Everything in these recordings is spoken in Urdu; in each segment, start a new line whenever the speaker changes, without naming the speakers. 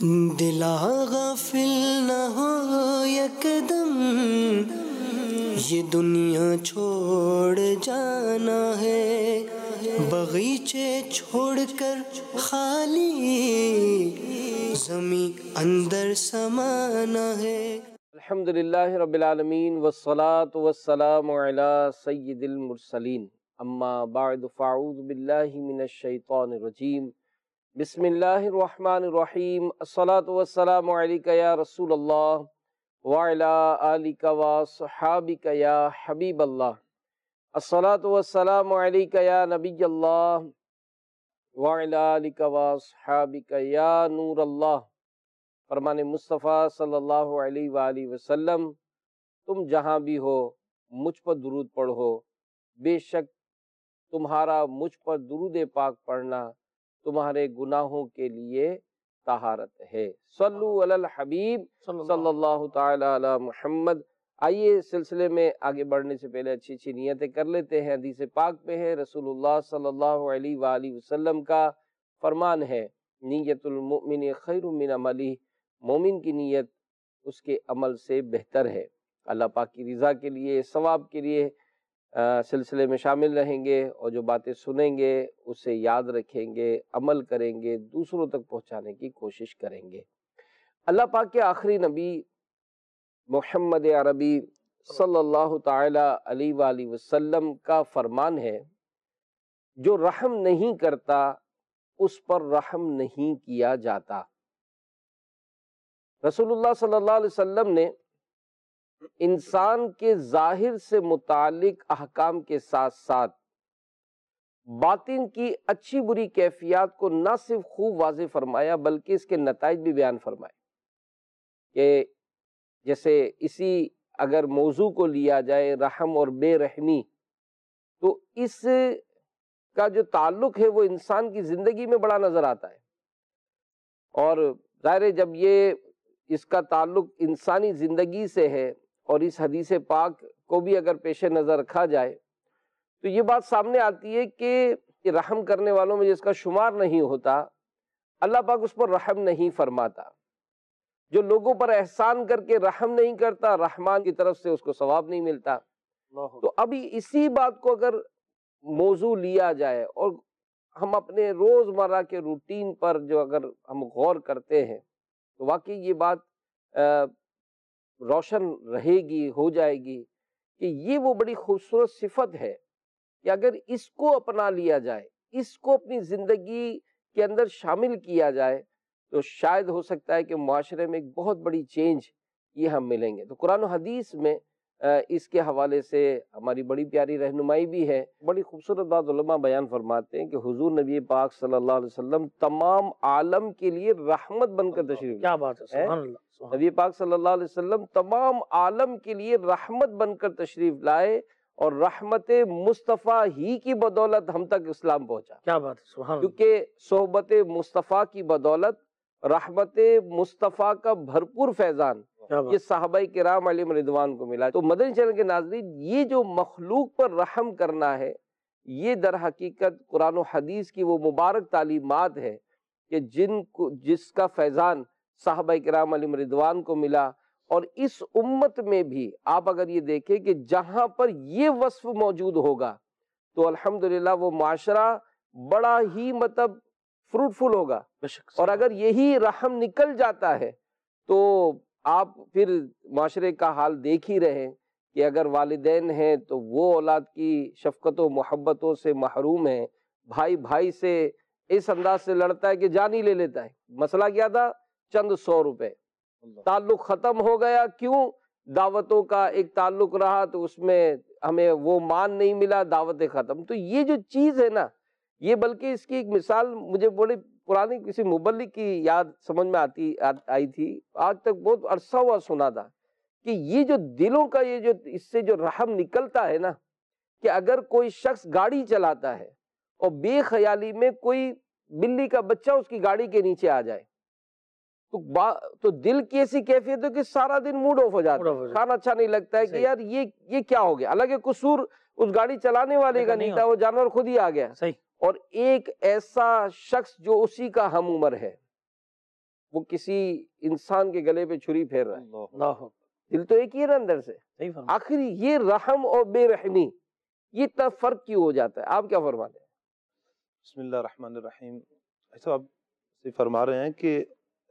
دلا غافل نہ ہو یکدم، یہ دنیا چھوڑ جانا ہے، باغیچے چھوڑ کر خالی زمین اندر سمانا ہے۔
الحمدللہ رب العالمین والصلاة والسلام علی سید المرسلین، اما بعد فاعوذ باللہ من الشیطان الرجیم، بسم اللہ الرحمن الرحیم، الصلاة والسلام علیک یا رسول اللہ وعلی آلک وصحابک یا حبیب اللہ، الصلاة والسلام علیک یا نبی اللہ وعلی آلک وصحابک یا نور اللہ۔ فرمان مصطفیٰ صلی اللہ علیہ وآلہ وسلم، تم جہاں بھی ہو مجھ پر درود پڑھو، بے شک تمہارا مجھ پر درود پاک پڑھنا تمہارے گناہوں کے لیے طہارت ہے۔ صلو علی الحبیب صلی اللہ تعالی علی محمد۔ آئیے سلسلے میں آگے بڑھنے سے پہلے اچھی نیتیں کر لیتے ہیں۔ حدیث پاک پہ ہے، رسول اللہ صلی اللہ علیہ وآلہ وسلم کا فرمان ہے، نیت المؤمن خیر من عملہ، مومن کی نیت اس کے عمل سے بہتر ہے۔ اللہ پاک کی رضا کے لیے، ثواب کے لیے سلسلے میں شامل رہیں گے، اور جو باتیں سنیں گے اسے یاد رکھیں گے، عمل کریں گے، دوسروں تک پہنچانے کی کوشش کریں گے۔ اللہ پاک کے آخری نبی محمد عربی صلی اللہ تعالی علیہ وآلہ وسلم کا فرمان ہے، جو رحم نہیں کرتا اس پر رحم نہیں کیا جاتا۔ رسول اللہ صلی اللہ علیہ وسلم نے انسان کے ظاہر سے متعلق احکام کے ساتھ ساتھ باطن کی اچھی بری کیفیات کو نہ صرف خوب واضح فرمایا بلکہ اس کے نتائج بھی بیان فرمائے، کہ جیسے اسی اگر موضوع کو لیا جائے رحم اور بے رحمی، تو اس کا جو تعلق ہے وہ انسان کی زندگی میں بڑا نظر آتا ہے، اور ظاہر ہے جب یہ اس کا تعلق انسانی زندگی سے ہے اور اس حدیث پاک کو بھی اگر پیش نظر رکھا جائے تو یہ بات سامنے آتی ہے کہ رحم کرنے والوں میں جس کا شمار نہیں ہوتا، اللہ پاک اس پر رحم نہیں فرماتا۔ جو لوگوں پر احسان کر کے رحم نہیں کرتا، رحمان کی طرف سے اس کو ثواب نہیں ملتا۔ تو ابھی اسی بات کو اگر موضوع لیا جائے اور ہم اپنے روزمرہ کے روٹین پر جو اگر ہم غور کرتے ہیں تو واقعی یہ بات روشن رہے گی، ہو جائے گی کہ یہ وہ بڑی خوبصورت صفت ہے کہ اگر اس کو اپنا لیا جائے، اس کو اپنی زندگی کے اندر شامل کیا جائے تو شاید ہو سکتا ہے کہ معاشرے میں ایک بہت بڑی چینج یہ ہم ملیں گے۔ تو قرآن و حدیث میں اس کے حوالے سے ہماری بڑی پیاری رہنمائی بھی ہے۔ بڑی خوبصورت بات علماء بیان فرماتے ہیں کہ حضور نبی پاک صلی اللہ علیہ وسلم تمام عالم کے لیے رحمت بن کر تشریف، کیا بات ہے، سبحان اللہ، نبی پاک صلی اللہ علیہ وسلم تمام عالم کے لیے رحمت بن کر تشریف لائے، اور رحمت مصطفیٰ ہی کی بدولت ہم تک اسلام پہنچا۔ کیا بات ہے، سبحان اللہ، کیونکہ صحبت مصطفیٰ کی بدولت رحمت مصطفیٰ کا بھرپور فیضان یہ صحابہ کرام علیہم رضوان کو ملا۔ تو مدنی چینل کے ناظرین، یہ جو مخلوق پر رحم کرنا ہے، یہ در حقیقت قرآن و حدیث کی وہ مبارک تعلیمات ہے کہ جس کا فیضان صحابہ کرام علیہم رضوان کو ملا، اور اس امت میں بھی آپ اگر یہ دیکھیں کہ جہاں پر یہ وصف موجود ہوگا تو الحمدللہ وہ معاشرہ بڑا ہی فروٹفل ہوگا، اور اگر یہی رحم نکل جاتا ہے تو آپ پھر معاشرے کا حال دیکھ ہی رہے کہ اگر والدین ہیں تو وہ اولاد کی شفقت و محبتوں سے محروم ہیں، بھائی بھائی سے اس انداز سے لڑتا ہے کہ جان ہی لے لیتا ہے۔ مسئلہ کیا تھا؟ چند 100 روپے، تعلق ختم ہو گیا۔ کیوں؟ دعوتوں کا ایک تعلق رہا تو اس میں ہمیں وہ مان نہیں ملا، دعوتیں ختم۔ تو یہ جو چیز ہے نا، یہ بلکہ اس کی ایک مثال مجھے بڑی پرانی کسی مبلغ کی یاد سمجھ میں آئی تھی، آج تک بہت عرصہ ہوا سنا تھا، کہ یہ جو دلوں کا یہ جو اس سے جو رحم نکلتا ہے نا، کہ اگر کوئی شخص گاڑی چلاتا ہے اور بے خیالی میں کوئی بلی کا بچہ اس کی گاڑی کے نیچے آ جائے تو دل کی ایسی کیفیت ہے کہ سارا دن موڈ آف ہو جاتا ہے، کھانا اچھا نہیں لگتا ہے کہ یار یہ کیا ہو گیا، حالانکہ قصور اس گاڑی چلانے والے کا نہیں تھا، وہ جانور خود ہی آ گیا۔ اور ایک ایسا شخص جو اسی کا ہم عمر ہے، وہ کسی انسان کے گلے پہ چھری پھیر رہا ہے.
اللہ
دل تو ایک ہی ہے نا اندر سے.
صحیح فرمایا.
آخر یہ رحم اور بے رحمی یہ اتنا فرق کیوں ہو جاتا ہے؟ آپ کیا فرماتے ہیں؟
بسم اللہ الرحمن الرحیم. ایسا آپ سے فرما رہے ہیں کہ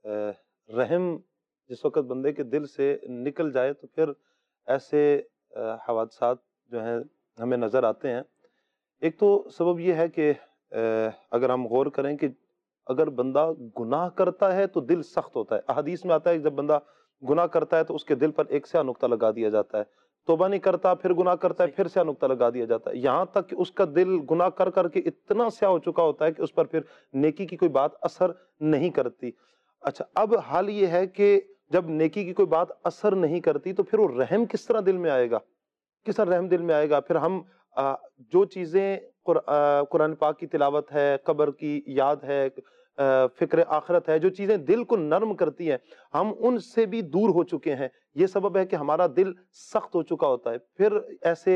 رحم جس وقت بندے کے دل سے نکل جائے تو پھر ایسے حوادثات جو ہیں ہمیں نظر آتے ہیں. ایک تو سبب یہ ہے کہ اگر ہم غور کریں کہ اگر بندہ گناہ کرتا ہے تو دل سخت ہوتا ہے. احادیث میں آتا ہے کہ جب بندہ گناہ کرتا ہے تو اس کے دل پر ایک سیاہ نقطہ لگا دیا جاتا ہے. توبہ نہیں کرتا پھر گناہ کرتا ہے پھر سیاہ نقطہ لگا دیا جاتا ہے، یہاں تک کہ اس کا دل گناہ کر کر کے اتنا سیاہ ہو چکا ہوتا ہے کہ اس پر پھر نیکی کی کوئی بات اثر نہیں کرتی. اچھا، اب حال یہ ہے کہ جب نیکی کی کوئی بات اثر نہیں کرتی تو پھر وہ رحم کس طرح دل میں آئے گا؟ کس طرح رحم دل میں آئے گا؟ پھر ہم جو چیزیں قرآن پاک کی تلاوت ہے، قبر کی یاد ہے، فکر آخرت ہے، جو چیزیں دل کو نرم کرتی ہیں ہم ان سے بھی دور ہو چکے ہیں. یہ سبب ہے کہ ہمارا دل سخت ہو چکا ہوتا ہے. پھر ایسے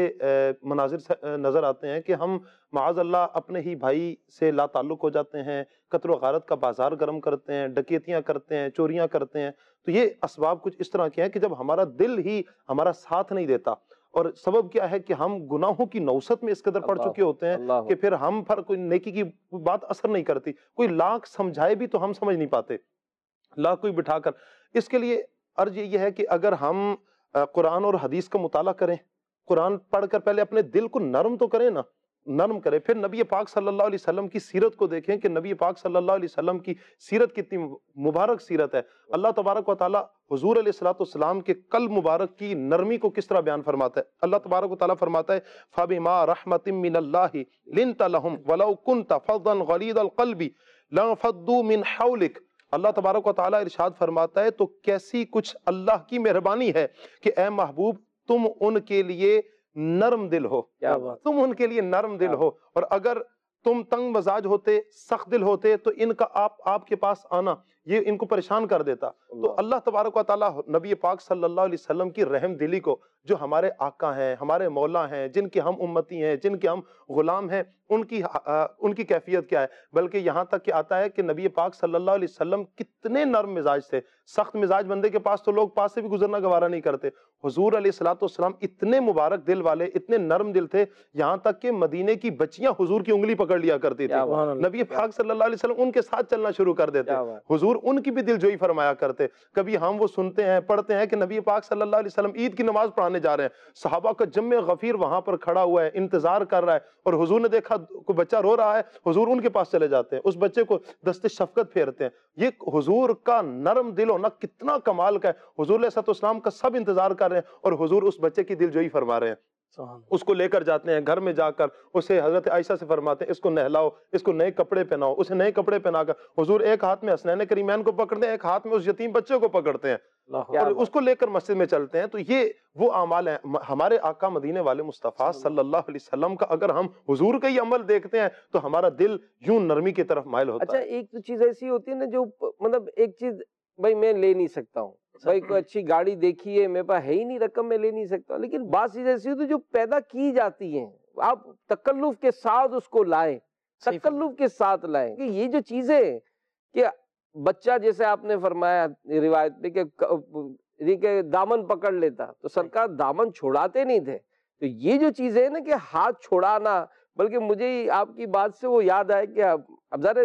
مناظر نظر آتے ہیں کہ ہم معاذ اللہ اپنے ہی بھائی سے لا تعلق ہو جاتے ہیں، قتل و غارت کا بازار گرم کرتے ہیں، ڈکیتیاں کرتے ہیں، چوریاں کرتے ہیں. تو یہ اسباب کچھ اس طرح کے ہیں کہ جب ہمارا دل ہی ہمارا ساتھ نہیں دیتا، اور سبب کیا ہے کہ ہم گناہوں کی نوست میں اس قدر پڑ چکے ہوتے ہیں کہ پھر ہم پر کوئی نیکی کی بات اثر نہیں کرتی. کوئی لاکھ سمجھائے بھی تو ہم سمجھ نہیں پاتے، لاکھ کوئی بٹھا کر. اس کے لیے عرض یہ ہے کہ اگر ہم قرآن اور حدیث کا مطالعہ کریں، قرآن پڑھ کر پہلے اپنے دل کو نرم تو کریں نا، نرم کریں. پھر نبی پاک صلی اللہ علیہ وسلم کی سیرت کو دیکھیں کہ نبی پاک صلی اللہ علیہ وسلم کی سیرت کتنی مبارک سیرت ہے. اللہ تبارک و تعالیٰ حضور علیہ السلام کے قلب مبارک کی نرمی کو کس طرح بیان فرماتا ہے. اللہ تبارک و تعالیٰ فرماتا ہے فَبِمَا رَحْمَةٍ مِّنَ اللَّهِ لِنْتَ لَهُمْ وَلَوْ كُنْتَ فَظًّا غَلِيظَ الْقَلْبِ لَانفَضُّوا مِنْ حَوْلِكَ. اللہ تبارک و تعالیٰ ارشاد فرماتا ہے تو کیسی کچھ اللہ کی مہربانی ہے کہ اے محبوب تم ان کے لیے نرم دل ہو، تم ان کے لیے نرم دل ہو. اور اگر تم تنگ مزاج ہوتے، سخت دل ہوتے تو ان کا آپ کے پاس آنا یہ ان کو پریشان کر دیتا. تو اللہ تبارک و تعالیٰ نبی پاک صلی اللہ علیہ وسلم کی رحم دلی کو، جو ہمارے آقا ہیں، ہمارے مولا ہیں، جن کے ہم امتی ہیں، جن کے ہم غلام ہیں، ان کی کیفیت کیا ہے؟ بلکہ یہاں تک کہ آتا ہے کہ نبی پاک صلی اللہ علیہ وسلم کتنے نرم مزاج تھے. سخت مزاج بندے کے پاس تو لوگ پاس سے بھی گزرنا گوارا نہیں کرتے. حضور علیہ السلام اتنے مبارک دل والے، اتنے نرم دل تھے، یہاں تک کہ مدینے کی بچیاں حضور کی انگلی پکڑ لیا کرتی تھی. نبی پاک صلی اللہ علیہ وسلم ان کے ساتھ چلنا شروع کر دیتے، حضور ان کی بھی دل جوئی فرمایا کرتے. کبھی ہم وہ سنتے ہیں، پڑھتے ہیں کہ نبی پاک صلی اللہ علیہ وسلم عید کی نماز پڑھانے جا رہے ہیں، صحابہ کا جمع غفیر وہاں پر کھڑا ہوا ہے، انتظار کر رہا ہے، اور حضور نے دیکھا کوئی بچہ رو رہا ہے، حضور ان کے پاس چلے جاتے ہیں، اس بچے کو دست شفقت پھیرتے ہیں. یہ حضور کا نرم دل ہونا کتنا کمال کا ہے. حضور علیہ السلام کا سب انتظار کر رہے ہیں اور حضور اس بچے کی دل جوئی فرما رہے ہیں. اس کو لے کر جاتے ہیں گھر میں، جا کر اسے حضرت عائشہ سے فرماتے ہیں اس کو نہلاؤ، اس کو نئے کپڑے پہناؤ. اسے نئے کپڑے پہنا کر حضور ایک ہاتھ میں حسنین کریمین کو پکڑتے ہیں، ایک ہاتھ میں اس یتیم بچے کو پکڑتے ہیں اور اس کو لے کر مسجد میں چلتے ہیں. تو یہ وہ اعمال ہیں ہمارے آقا مدینے والے مصطفیٰ صلی اللہ علیہ وسلم کا. اگر ہم حضور کا یہ عمل دیکھتے ہیں تو ہمارا دل یوں نرمی کی طرف مائل ہوتا ہے.
اچھا، ایک تو چیز ایسی ہوتی ہے نا جو مطلب ایک چیز بھائی میں لے نہیں سکتا ہوں، بھائی کوئی اچھی گاڑی دیکھی ہے، میرے پاس ہے ہی نہیں رقم، میں لے نہیں سکتا. لیکن بعض چیزیں ایسی ہوتی ہیں جو پیدا کی جاتی ہیں، آپ تکلف کے ساتھ اس کو لائیں، تکلف کے ساتھ لائیں. کہ یہ جو چیزیں کہ بچہ جیسے آپ نے فرمایا روایت میں کہ دامن پکڑ لیتا، تو سرکار دامن چھوڑاتے نہیں تھے. تو یہ جو چیزیں ہیں نا کہ ہاتھ چھوڑانا، بلکہ مجھے آپ کی بات سے وہ یاد آئے کہ اب ذرا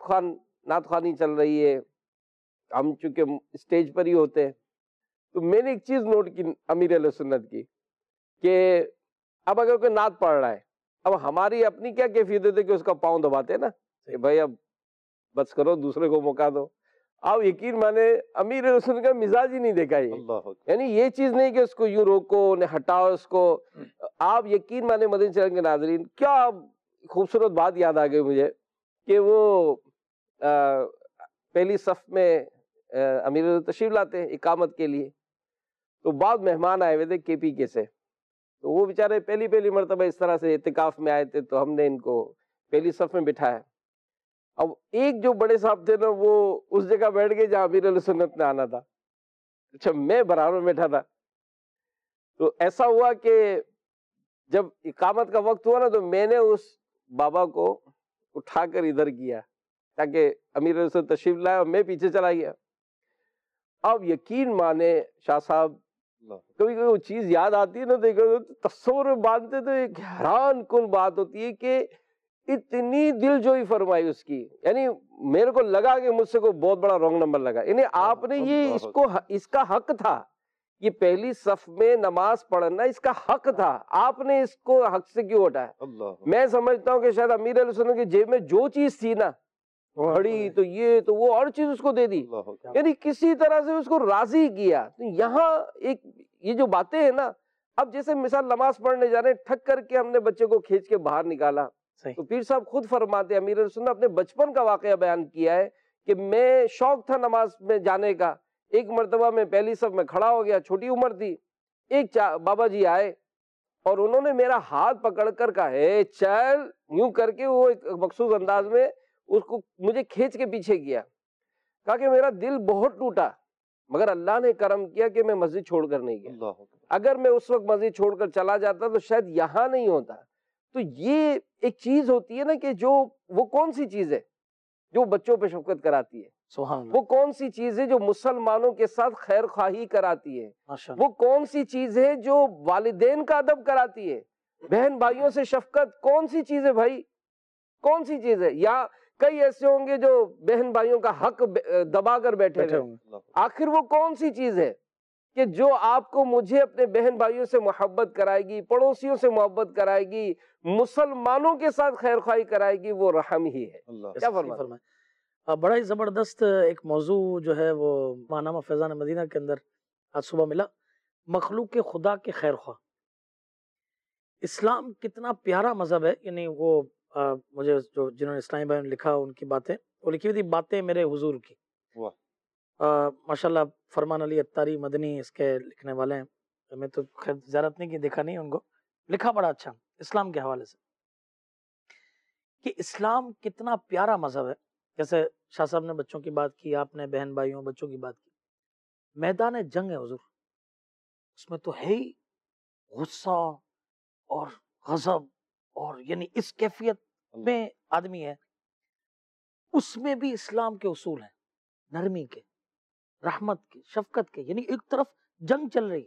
نعت خوانی چل رہی ہے، ہم چونکہ اسٹیج پر ہی ہوتے ہیں، تو میں نے ایک چیز نوٹ کی امیر علیہ سنت کی کہ اب اگر کوئی نعت پڑھ رہا ہے، اب ہماری اپنی کیا کیفیت ہوتی ہے کہ اس کا پاؤں دباتے ہیں نا کہ بھائی اب بس کرو، دوسرے کو موقع دو. آپ یقین مانے امیر علیہ سنت کا مزاج ہی نہیں دیکھا یہ، یعنی یہ چیز نہیں کہ اس کو یوں روکو، انہیں ہٹاؤ اس کو. آپ یقین مانے مدنی چینل کے ناظرین، کیا خوبصورت بات یاد آ گئی مجھے کہ وہ پہلی صف میں امیر تشریف لاتے ہیں اقامت کے لیے. تو بعض مہمان آئے ہوئے تھے کے پی کے سے، تو وہ بیچارے پہلی مرتبہ اس طرح سے اعتکاف میں آئے تھے، تو ہم نے ان کو پہلی صف میں بٹھایا. اب ایک جو بڑے صاحب تھے نا، وہ اس جگہ بیٹھ گئے جہاں امیر علیہ سنت نے آنا تھا. اچھا، میں برابر میں بیٹھا تھا. تو ایسا ہوا کہ جب اقامت کا وقت ہوا نا، تو میں نے اس بابا کو اٹھا کر ادھر کیا تاکہ امیر علیہ سنت تشریف لائے، اور میں پیچھے چلا گیا. اب یقین مانے شاہ صاحب، کبھی کبھی وہ چیز یاد آتی ہے نا، دیکھو تصور میں باندھتے تو ایک حیران کن بات ہوتی ہے کہ اتنی دل جوئی فرمائی اس کی، یعنی میرے کو لگا کہ مجھ سے کوئی بہت بڑا رانگ نمبر لگا، یعنی آپ نے یہ اس کا حق تھا، یہ پہلی صف میں نماز پڑھنا اس کا حق تھا، آپ نے اس کو حق سے کیوں ہٹایا؟ میں سمجھتا ہوں کہ شاید امیر علیہ السلام کی جیب میں جو چیز تھی نا، گھڑی تو یہ تو وہ، ہر چیز اس کو دے دی، یعنی کسی طرح سے اس کو راضی کیا۔ تو یہاں ایک یہ جو باتیں ہیں نا، اب جیسے مثال نماز پڑھنے جا رہے ہیں، ٹھک کر کے ہم نے بچے کو کھینچ کے باہر نکالا، تو پیر صاحب خود فرماتے، امیر علیہ السلام نے اپنے بچپن کا واقعہ بیان کیا ہے کہ میں شوق تھا نماز میں جانے کا، ایک مرتبہ میں پہلی صف میں کھڑا ہو گیا، چھوٹی عمر تھی، ایک بابا جی آئے اور انہوں نے میرا ہاتھ پکڑ کر کہا ہے چل، یوں کر کے وہ ایک مخصوص انداز میں اس کو مجھے کھینچ کے پیچھے کیا، کہا کہ میرا دل بہت ٹوٹا، مگر اللہ نے کرم کیا کہ میں مسجد چھوڑ کر نہیں گیا، اگر میں اس وقت مسجد چھوڑ کر چلا جاتا تو شاید یہاں نہیں ہوتا۔ تو یہ ایک چیز ہوتی ہے نا کہ جو وہ کون سی چیز ہے جو بچوں پہ شفقت کراتی ہے، وہ کون سی چیز ہے جو مسلمانوں کے ساتھ خیر خواہی کراتی ہے، وہ کون سی چیز ہے جو والدین کا ادب کراتی ہے، بہن بھائیوں سے شفقت کون سی چیز ہے بھائی، کون سی چیز ہے؟ یا کئی ایسے ہوں گے جو بہن بھائیوں کا حق دبا کر بیٹھے ہیں، آخر وہ کون سی چیز ہے کہ جو آپ کو مجھے اپنے بہن بھائیوں سے محبت کرائے گی، پڑوسیوں سے محبت کرائے گی، مسلمانوں کے ساتھ خیر خواہی کرائے گی، وہ رحم ہی ہے۔ کیا فرمائیں؟
بڑا ہی زبردست ایک موضوع جو ہے وہ ماہنامہ فیضان مدینہ کے اندر آج صبح ملا، مخلوق خدا کے خیر خواہ۔ اسلام کتنا پیارا مذہب ہے، یعنی وہ مجھے جو جنہوں نے اسلامی بھائی نے لکھا ان کی باتیں، وہ لکھی ہوئی تھی باتیں میرے حضور کی، ماشاءاللہ فرمان علی اتاری مدنی اس کے لکھنے والے ہیں، میں تو خیر زیارت نہیں کی، دیکھا نہیں ان کو، لکھا بڑا اچھا اسلام کے حوالے سے کہ اسلام کتنا پیارا مذہب ہے۔ جیسے شاہ صاحب نے بچوں کی بات کی، آپ نے بہن بھائیوں بچوں کی بات کی، میدان جنگ ہے حضور، اس میں تو ہے ہی غصہ اور غضب، اور یعنی اس کیفیت میں آدمی ہے، اس میں بھی اسلام کے اصول ہیں، نرمی کے، رحمت کے، شفقت کے، یعنی ایک طرف جنگ چل رہی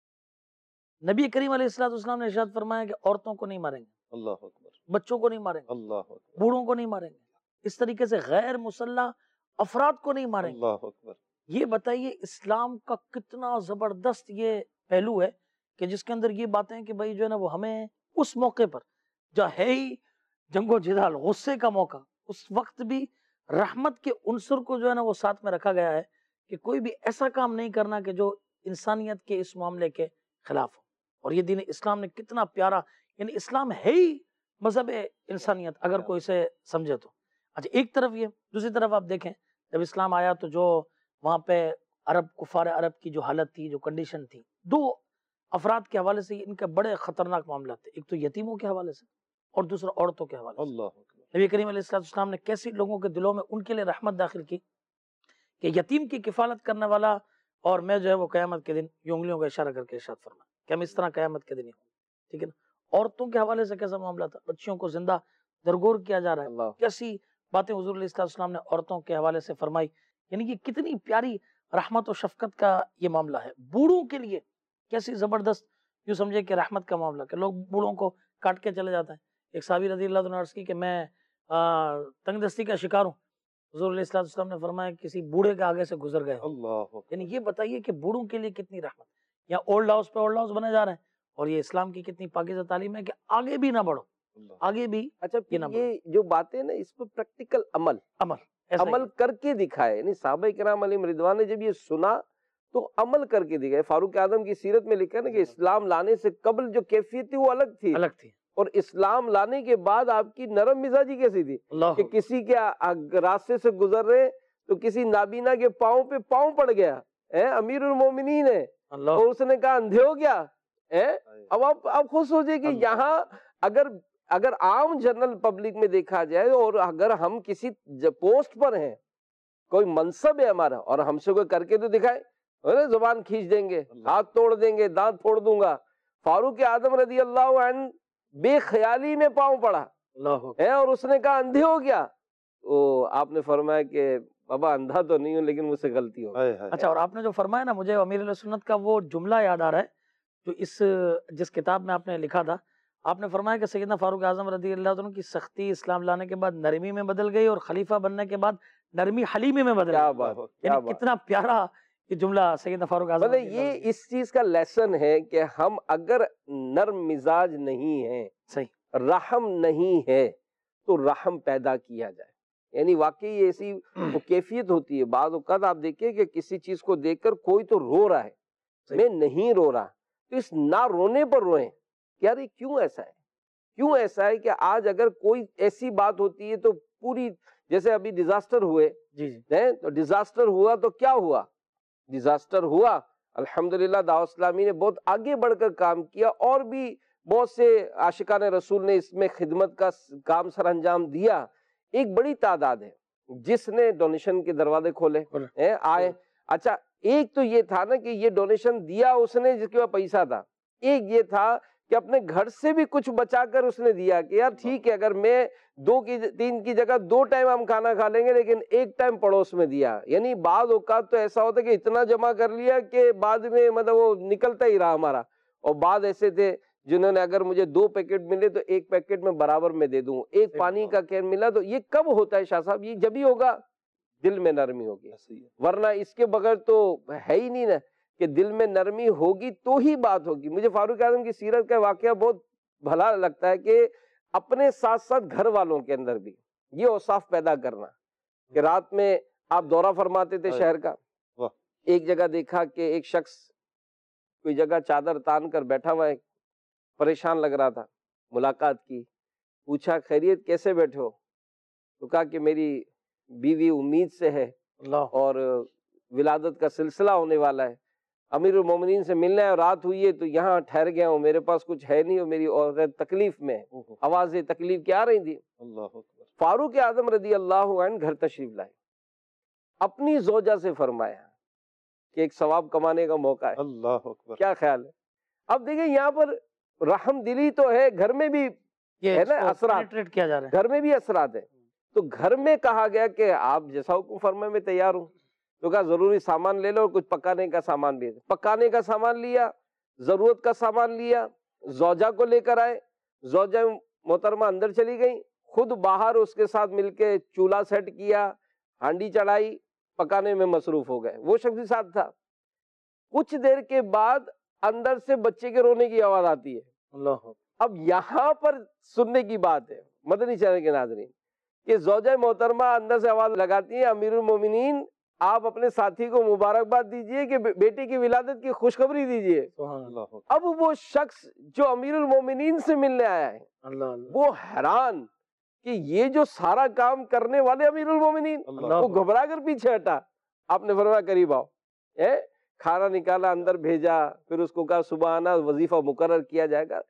ہے، نبی کریم علیہ السلام نے ارشاد فرمایا کہ عورتوں کو نہیں ماریں گے،
اللہ اکبر،
بچوں کو نہیں ماریں گے،
اللہ اکبر،
بوڑھوں کو نہیں ماریں گے، اس طریقے سے غیر مسلح افراد کو نہیں ماریں گے۔
اللہ اکبر۔ یہ
بتائیے اسلام کا کتنا زبردست یہ پہلو ہے کہ جس کے اندر یہ باتیں ہیں کہ بھائی جو ہے نا وہ ہمیں اس موقع پر جو ہے ہی جنگ و جدال، غصے کا موقع، اس وقت بھی رحمت کے عنصر کو جو ہے نا وہ ساتھ میں رکھا گیا ہے کہ کوئی بھی ایسا کام نہیں کرنا کہ جو انسانیت کے اس معاملے کے خلاف ہو۔ اور یہ دین اسلام نے کتنا پیارا، یعنی اسلام ہے ہی مذہب انسانیت اگر کوئی اسے سمجھے تو۔ اچھا ایک طرف یہ، دوسری طرف آپ دیکھیں جب اسلام آیا تو جو وہاں پہ کفار عرب کی جو حالت تھی، جو کنڈیشن تھی، دو افراد کے حوالے سے ان کے بڑے خطرناک معاملات تھے، ایک تو یتیموں کے حوالے سے اور دوسرا عورتوں کے حوالے سے۔
اللہ
نبی کریم علیہ السلام نے کیسی لوگوں کے دلوں میں ان کے لیے رحمت داخل کی کہ یتیم کی کفالت کرنے والا اور میں جو ہے وہ قیامت کے دن یہ انگلیوں کا اشارہ کر کے ارشاد فرمایا کہ ہم اس طرح قیامت کے دن ہی ہوں، ٹھیک ہے نا۔ عورتوں کے حوالے سے کیسا معاملہ تھا، بچیوں کو زندہ درگور کیا جا رہا ہے، کیسی باتیں حضور علیہ السلام نے عورتوں کے حوالے سے فرمائی، یعنی یہ کتنی پیاری رحمت و شفقت کا یہ معاملہ ہے۔ بوڑھوں کے لیے کیسی زبردست، یوں سمجھے کہ رحمت کا معاملہ کہ لوگ بوڑھوں کو کاٹ کے چلے جاتے ہیں۔ ایک صحابی رضی اللہ عنہ عرض کی کہ میں تنگ دستی کا شکار ہوں، حضور علیہ السلام نے فرمایا کسی بوڑھے کے آگے سے گزر گئے، یعنی یہ بتائیے کہ بوڑھوں کے لیے کتنی رحمت۔ یا اولڈ ہاؤس پہ اولڈ ہاؤس بنے جا رہے ہیں، اور یہ اسلام کی کتنی پاکیزہ تعلیم ہے کہ آگے بھی نہ بڑھو، آگے بھی۔
اچھا یہ جو باتیں نا اس پہ پریکٹیکل عمل کر کے دکھائے، یعنی صحابہ کرام علیہم رضوان نے جب یہ سنا تو عمل کر کے دکھائے۔ فاروق اعظم کی سیرت میں لکھا ہے نا کہ اسلام لانے سے قبل جو کیفیت تھی وہ الگ تھی، اور اسلام لانے کے بعد آپ کی نرم مزاجی کیسی تھی کہ کسی کے راستے سے گزر رہے تو کسی نابینا کے پاؤں پہ پاؤں پڑ گیا، امیر المومنین ہے، اور اس نے کہا اندھے ہو گیا۔ اب آپ خود سوچیں کہ یہاں اگر عام جنرل پبلک میں دیکھا جائے اور اگر ہم کسی پوسٹ پر ہیں، کوئی منصب ہے ہمارا، اور ہم سے کوئی کر کے تو دکھائے، زبان کھینچ دیں گے، ہاتھ توڑ دیں گے، دانت پھوڑ دوں گا۔ فاروق اعظم رضی اللہ عنہ بے خیالی میں پاؤں پڑا اور اس نے کہا اندھے ہو گیا، تو آپ نے فرمایا کہ بابا اندھا تو نہیں ہوں لیکن مجھ سے غلطی ہو.
اچھا، اور آپ نے جو فرمایا نا، مجھے امیر علیہ سنت کا وہ جملہ یاد آ رہا ہے جو جس کتاب میں آپ نے لکھا تھا. آپ نے فرمایا کہ سیدنا فاروق اعظم رضی اللہ عنہ کی سختی اسلام لانے کے بعد نرمی میں بدل گئی، اور خلیفہ بننے کے بعد نرمی حلیمی میں بدل
کیا
گئی.
بات،
یعنی کتنا پیارا یہ جملہ سیدنا فاروق اعظم
مطلب یہ اس چیز کا لیسن ہے کہ ہم اگر نرم مزاج نہیں ہیں،
صحیح،
رحم نہیں ہے، تو رحم پیدا کیا جائے. یعنی واقعی ایسی وہ کیفیت ہوتی ہے. بعض اوقات آپ دیکھیں کہ کسی چیز کو دیکھ کر کوئی تو رو رہا ہے، میں نہیں رو رہا، تو اس نہ رونے پر روئیں کہ یار یہ کیوں ایسا ہے، کیوں ایسا ہے. کہ آج اگر کوئی ایسی بات ہوتی ہے تو پوری، جیسے ابھی ڈیزاسٹر ہوئے تو ڈیزاسٹر ہوا تو کیا ہوا، ڈیزاسٹر ہوا الحمدللہ دعوت اسلامی نے بہت آگے بڑھ کر کام کیا، اور بھی بہت سے عاشقان رسول نے اس میں خدمت کا کام سر انجام دیا. ایک بڑی تعداد ہے جس نے ڈونیشن کے دروازے کھولے آئے. اچھا، ایک تو یہ تھا نا کہ یہ ڈونیشن دیا اس نے جس کے پاس پیسہ تھا، ایک یہ تھا کہ اپنے گھر سے بھی کچھ بچا کر اس نے دیا کہ یار ٹھیک ہے اگر میں 2-3 کی جگہ 2 ٹائم ہم کھانا کھا لیں گے لیکن 1 ٹائم پڑوس میں دیا. یعنی بعض اوقات تو ایسا ہوتا ہے کہ اتنا جمع کر لیا کہ بعد میں مطلب وہ نکلتا ہی رہا ہمارا. اور بعض ایسے تھے جنہوں نے اگر مجھے 2 پیکٹ ملے تو 1 پیکٹ میں برابر میں دے دوں، 1 پانی کا کین ملا تو. یہ کب ہوتا ہے شاہ صاحب؟ یہ جب ہی ہوگا دل میں نرمی ہوگی، ورنہ اس کے بغیر تو ہے ہی نہیں نا کہ دل میں نرمی ہوگی تو ہی بات ہوگی. مجھے فاروق اعظم کی سیرت کا واقعہ بہت بھلا لگتا ہے کہ اپنے ساتھ ساتھ گھر والوں کے اندر بھی یہ اوصاف پیدا کرنا کہ رات میں آپ دورہ فرماتے تھے شہر کا. ایک جگہ دیکھا کہ ایک شخص کوئی جگہ چادر تان کر بیٹھا ہوا ہے، پریشان لگ رہا تھا. ملاقات کی، پوچھا خیریت کیسے بیٹھے ہو؟ تو کہا کہ میری بیوی امید سے ہے اور ولادت کا سلسلہ ہونے والا ہے، امیر المومنین سے ملنا ہے اور رات ہوئی ہے تو یہاں ٹھہر گیا ہوں، میرے پاس کچھ ہے نہیں اور میری عورت تکلیف میں ہے. آوازیں تکلیف کی آ رہی تھی. فاروق اعظم رضی اللہ عنہ گھر تشریف لائے، اپنی زوجہ سے فرمایا کہ ایک ثواب کمانے کا موقع ہے.
اللہ اکبر،
کیا خیال ہے؟ اب دیکھیں یہاں پر رحم دلی تو ہے، گھر میں بھی ہے نا اثرات،
کیا جا رہا ہے،
گھر میں بھی اثرات ہیں. تو گھر میں کہا گیا کہ آپ جیسا حکم فرمائے میں تیار ہوں. تو کہا ضروری سامان لے لو اور کچھ پکانے کا سامان بھی. پکانے کا سامان لیا، ضرورت کا سامان لیا، زوجہ کو لے کر آئے. زوجہ محترمہ اندر چلی گئی، خود باہر اس کے ساتھ مل کے چولہا سیٹ کیا، ہانڈی چڑھائی، پکانے میں مصروف ہو گئے. وہ شخص بھی ساتھ تھا. کچھ دیر کے بعد اندر سے بچے کے رونے کی آواز آتی ہے.
اللہ.
اب یہاں پر سننے کی بات ہے مدنی چینل کے ناظرین کہ زوجہ محترمہ اندر سے آواز لگاتی ہے امیر المومنین آپ اپنے ساتھی کو مبارکباد دیجئے کہ بیٹی کی ولادت کی خوشخبری دیجئے. اب وہ شخص جو امیر المومنین سے ملنے آیا ہے وہ حیران کہ یہ جو سارا کام کرنے والے امیر المومنین، وہ گھبرا کر پیچھے ہٹا. آپ نے فرمایا قریب آؤ. کھانا نکالا، اندر بھیجا، پھر اس کو کہا صبح آنا، وظیفہ مقرر کیا جائے گا.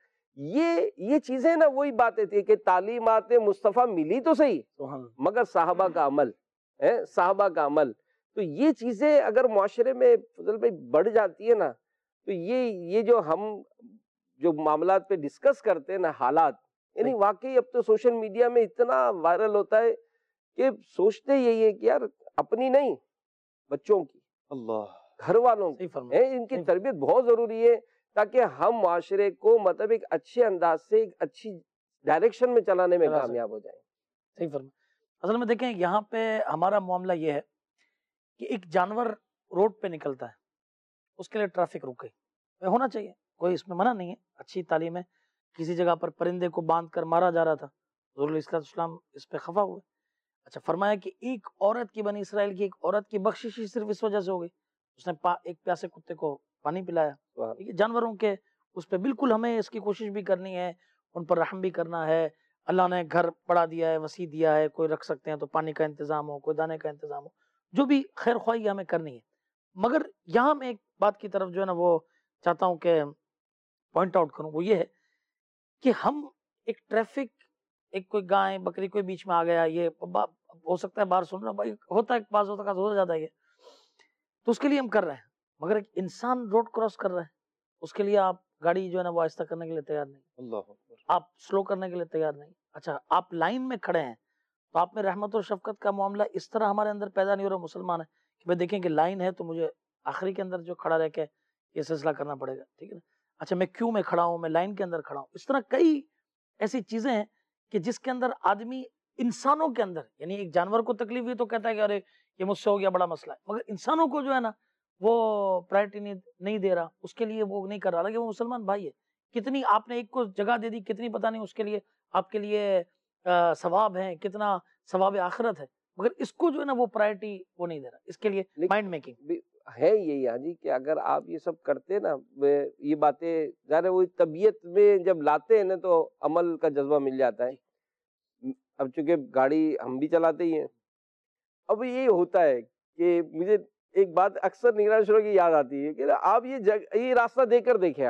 یہ چیزیں نا وہی باتیں تھی کہ تعلیمات مصطفیٰ ملی تو صحیح مگر صحابہ کا عمل، صحابہ کا عمل. تو یہ چیزیں اگر معاشرے میں فضل بھائی بڑھ جاتی ہے نا تو یہ جو ہم جو معاملات پہ ڈسکس کرتے ہیں نا حالات، یعنی واقعی اب تو سوشل میڈیا میں اتنا وائرل ہوتا ہے کہ سوچتے یہی ہے کہ یار اپنی نہیں بچوں کی،
اللہ
گھر والوں کی، ان کی تربیت بہت ضروری ہے تاکہ ہم معاشرے کو مطلب ایک اچھے انداز سے ایک اچھی ڈائریکشن میں چلانے میں کامیاب ہو جائیں.
صحیح فرما. اصل میں دیکھیں یہاں پہ ہمارا معاملہ یہ ہے کہ ایک جانور روڈ پہ نکلتا ہے، اس کے لیے ٹریفک رک گئی، ہونا چاہیے، کوئی اس میں منع نہیں ہے، اچھی تعلیم ہے. کسی جگہ پر پرندے کو باندھ کر مارا جا رہا تھا، حضور علیہ الصلوۃ والسلام اس پہ خفا ہوئے. اچھا، فرمایا کہ ایک عورت کی، بنی اسرائیل کی ایک عورت کی بخشش ہی صرف اس وجہ سے ہو گئی، اس نے ایک پیاسے کتے کو پانی پلایا. جانوروں کے اس پہ بالکل ہمیں اس کی کوشش بھی کرنی ہے، ان پر رحم بھی کرنا ہے. اللہ نے گھر بڑھا دیا ہے، وسیع دیا ہے، کوئی رکھ سکتے ہیں تو پانی کا انتظام ہو، کوئی دانے کا انتظام ہو، جو بھی خیر خواہی ہمیں کرنی ہے. مگر یہاں میں ایک بات کی طرف جو ہے نا وہ چاہتا ہوں کہ پوائنٹ آؤٹ کروں، وہ یہ ہے کہ ہم ایک ٹریفک، ایک کوئی گائے بکری کوئی بیچ میں آ گیا، یہ ہو سکتا ہے باہر سن رہا بھائی ہوتا ہے، بعض ہوتا ہو جاتا ہے، تو اس کے لیے ہم کر رہے ہیں. مگر ایک انسان روڈ کراس کر رہا ہے، اس کے لیے آپ گاڑی جو ہے نا وہ آہستہ کرنے کے لیے تیار نہیں،
اللہ
آپ سلو کرنے کے لیے تیار نہیں. اچھا، آپ لائن میں کھڑے ہیں تو آپ میں رحمت اور شفقت کا معاملہ اس طرح ہمارے اندر پیدا نہیں ہو رہا مسلمان ہے کہ بھائی دیکھیں کہ لائن ہے تو مجھے آخری کے اندر جو کھڑا رہ کے یہ سلسلہ کرنا پڑے گا، ٹھیک ہے نا، اچھا میں کیوں میں کھڑا ہوں، میں لائن کے اندر کھڑا ہوں. اس طرح کئی ایسی چیزیں ہیں کہ جس کے اندر آدمی انسانوں کے اندر، یعنی ایک جانور کو تکلیف ہوئی تو کہتا ہے کہ ارے یہ مجھ سے ہو گیا بڑا مسئلہ ہے، مگر انسانوں کو جو ہے نا وہ پرائرٹی نہیں دے رہا، اس کے لیے وہ نہیں کر رہا، کہ وہ مسلمان بھائی ہے. کتنی آپ نے ایک کو جگہ دے دی، کتنی پتہ نہیں اس کے لیے آپ کے لیے ثواب ہے، کتنا ثواب آخرت ہے، مگر اس کو جو ہے نا وہ پرائرٹی وہ نہیں دے رہا. اس کے لیے مائنڈ میکنگ
ہے یہی ہاں جی، کہ اگر آپ یہ سب کرتے نا، یہ باتیں ظاہر ہے وہی طبیعت میں جب لاتے ہیں نا تو عمل کا جذبہ مل جاتا ہے. اب چونکہ گاڑی ہم بھی چلاتے ہی ہیں، اب یہی ہوتا ہے کہ مجھے ایک بات اکثر نگران شورا کی یاد آتی ہے کہ آپ یہ راستہ دے کر دیکھیں،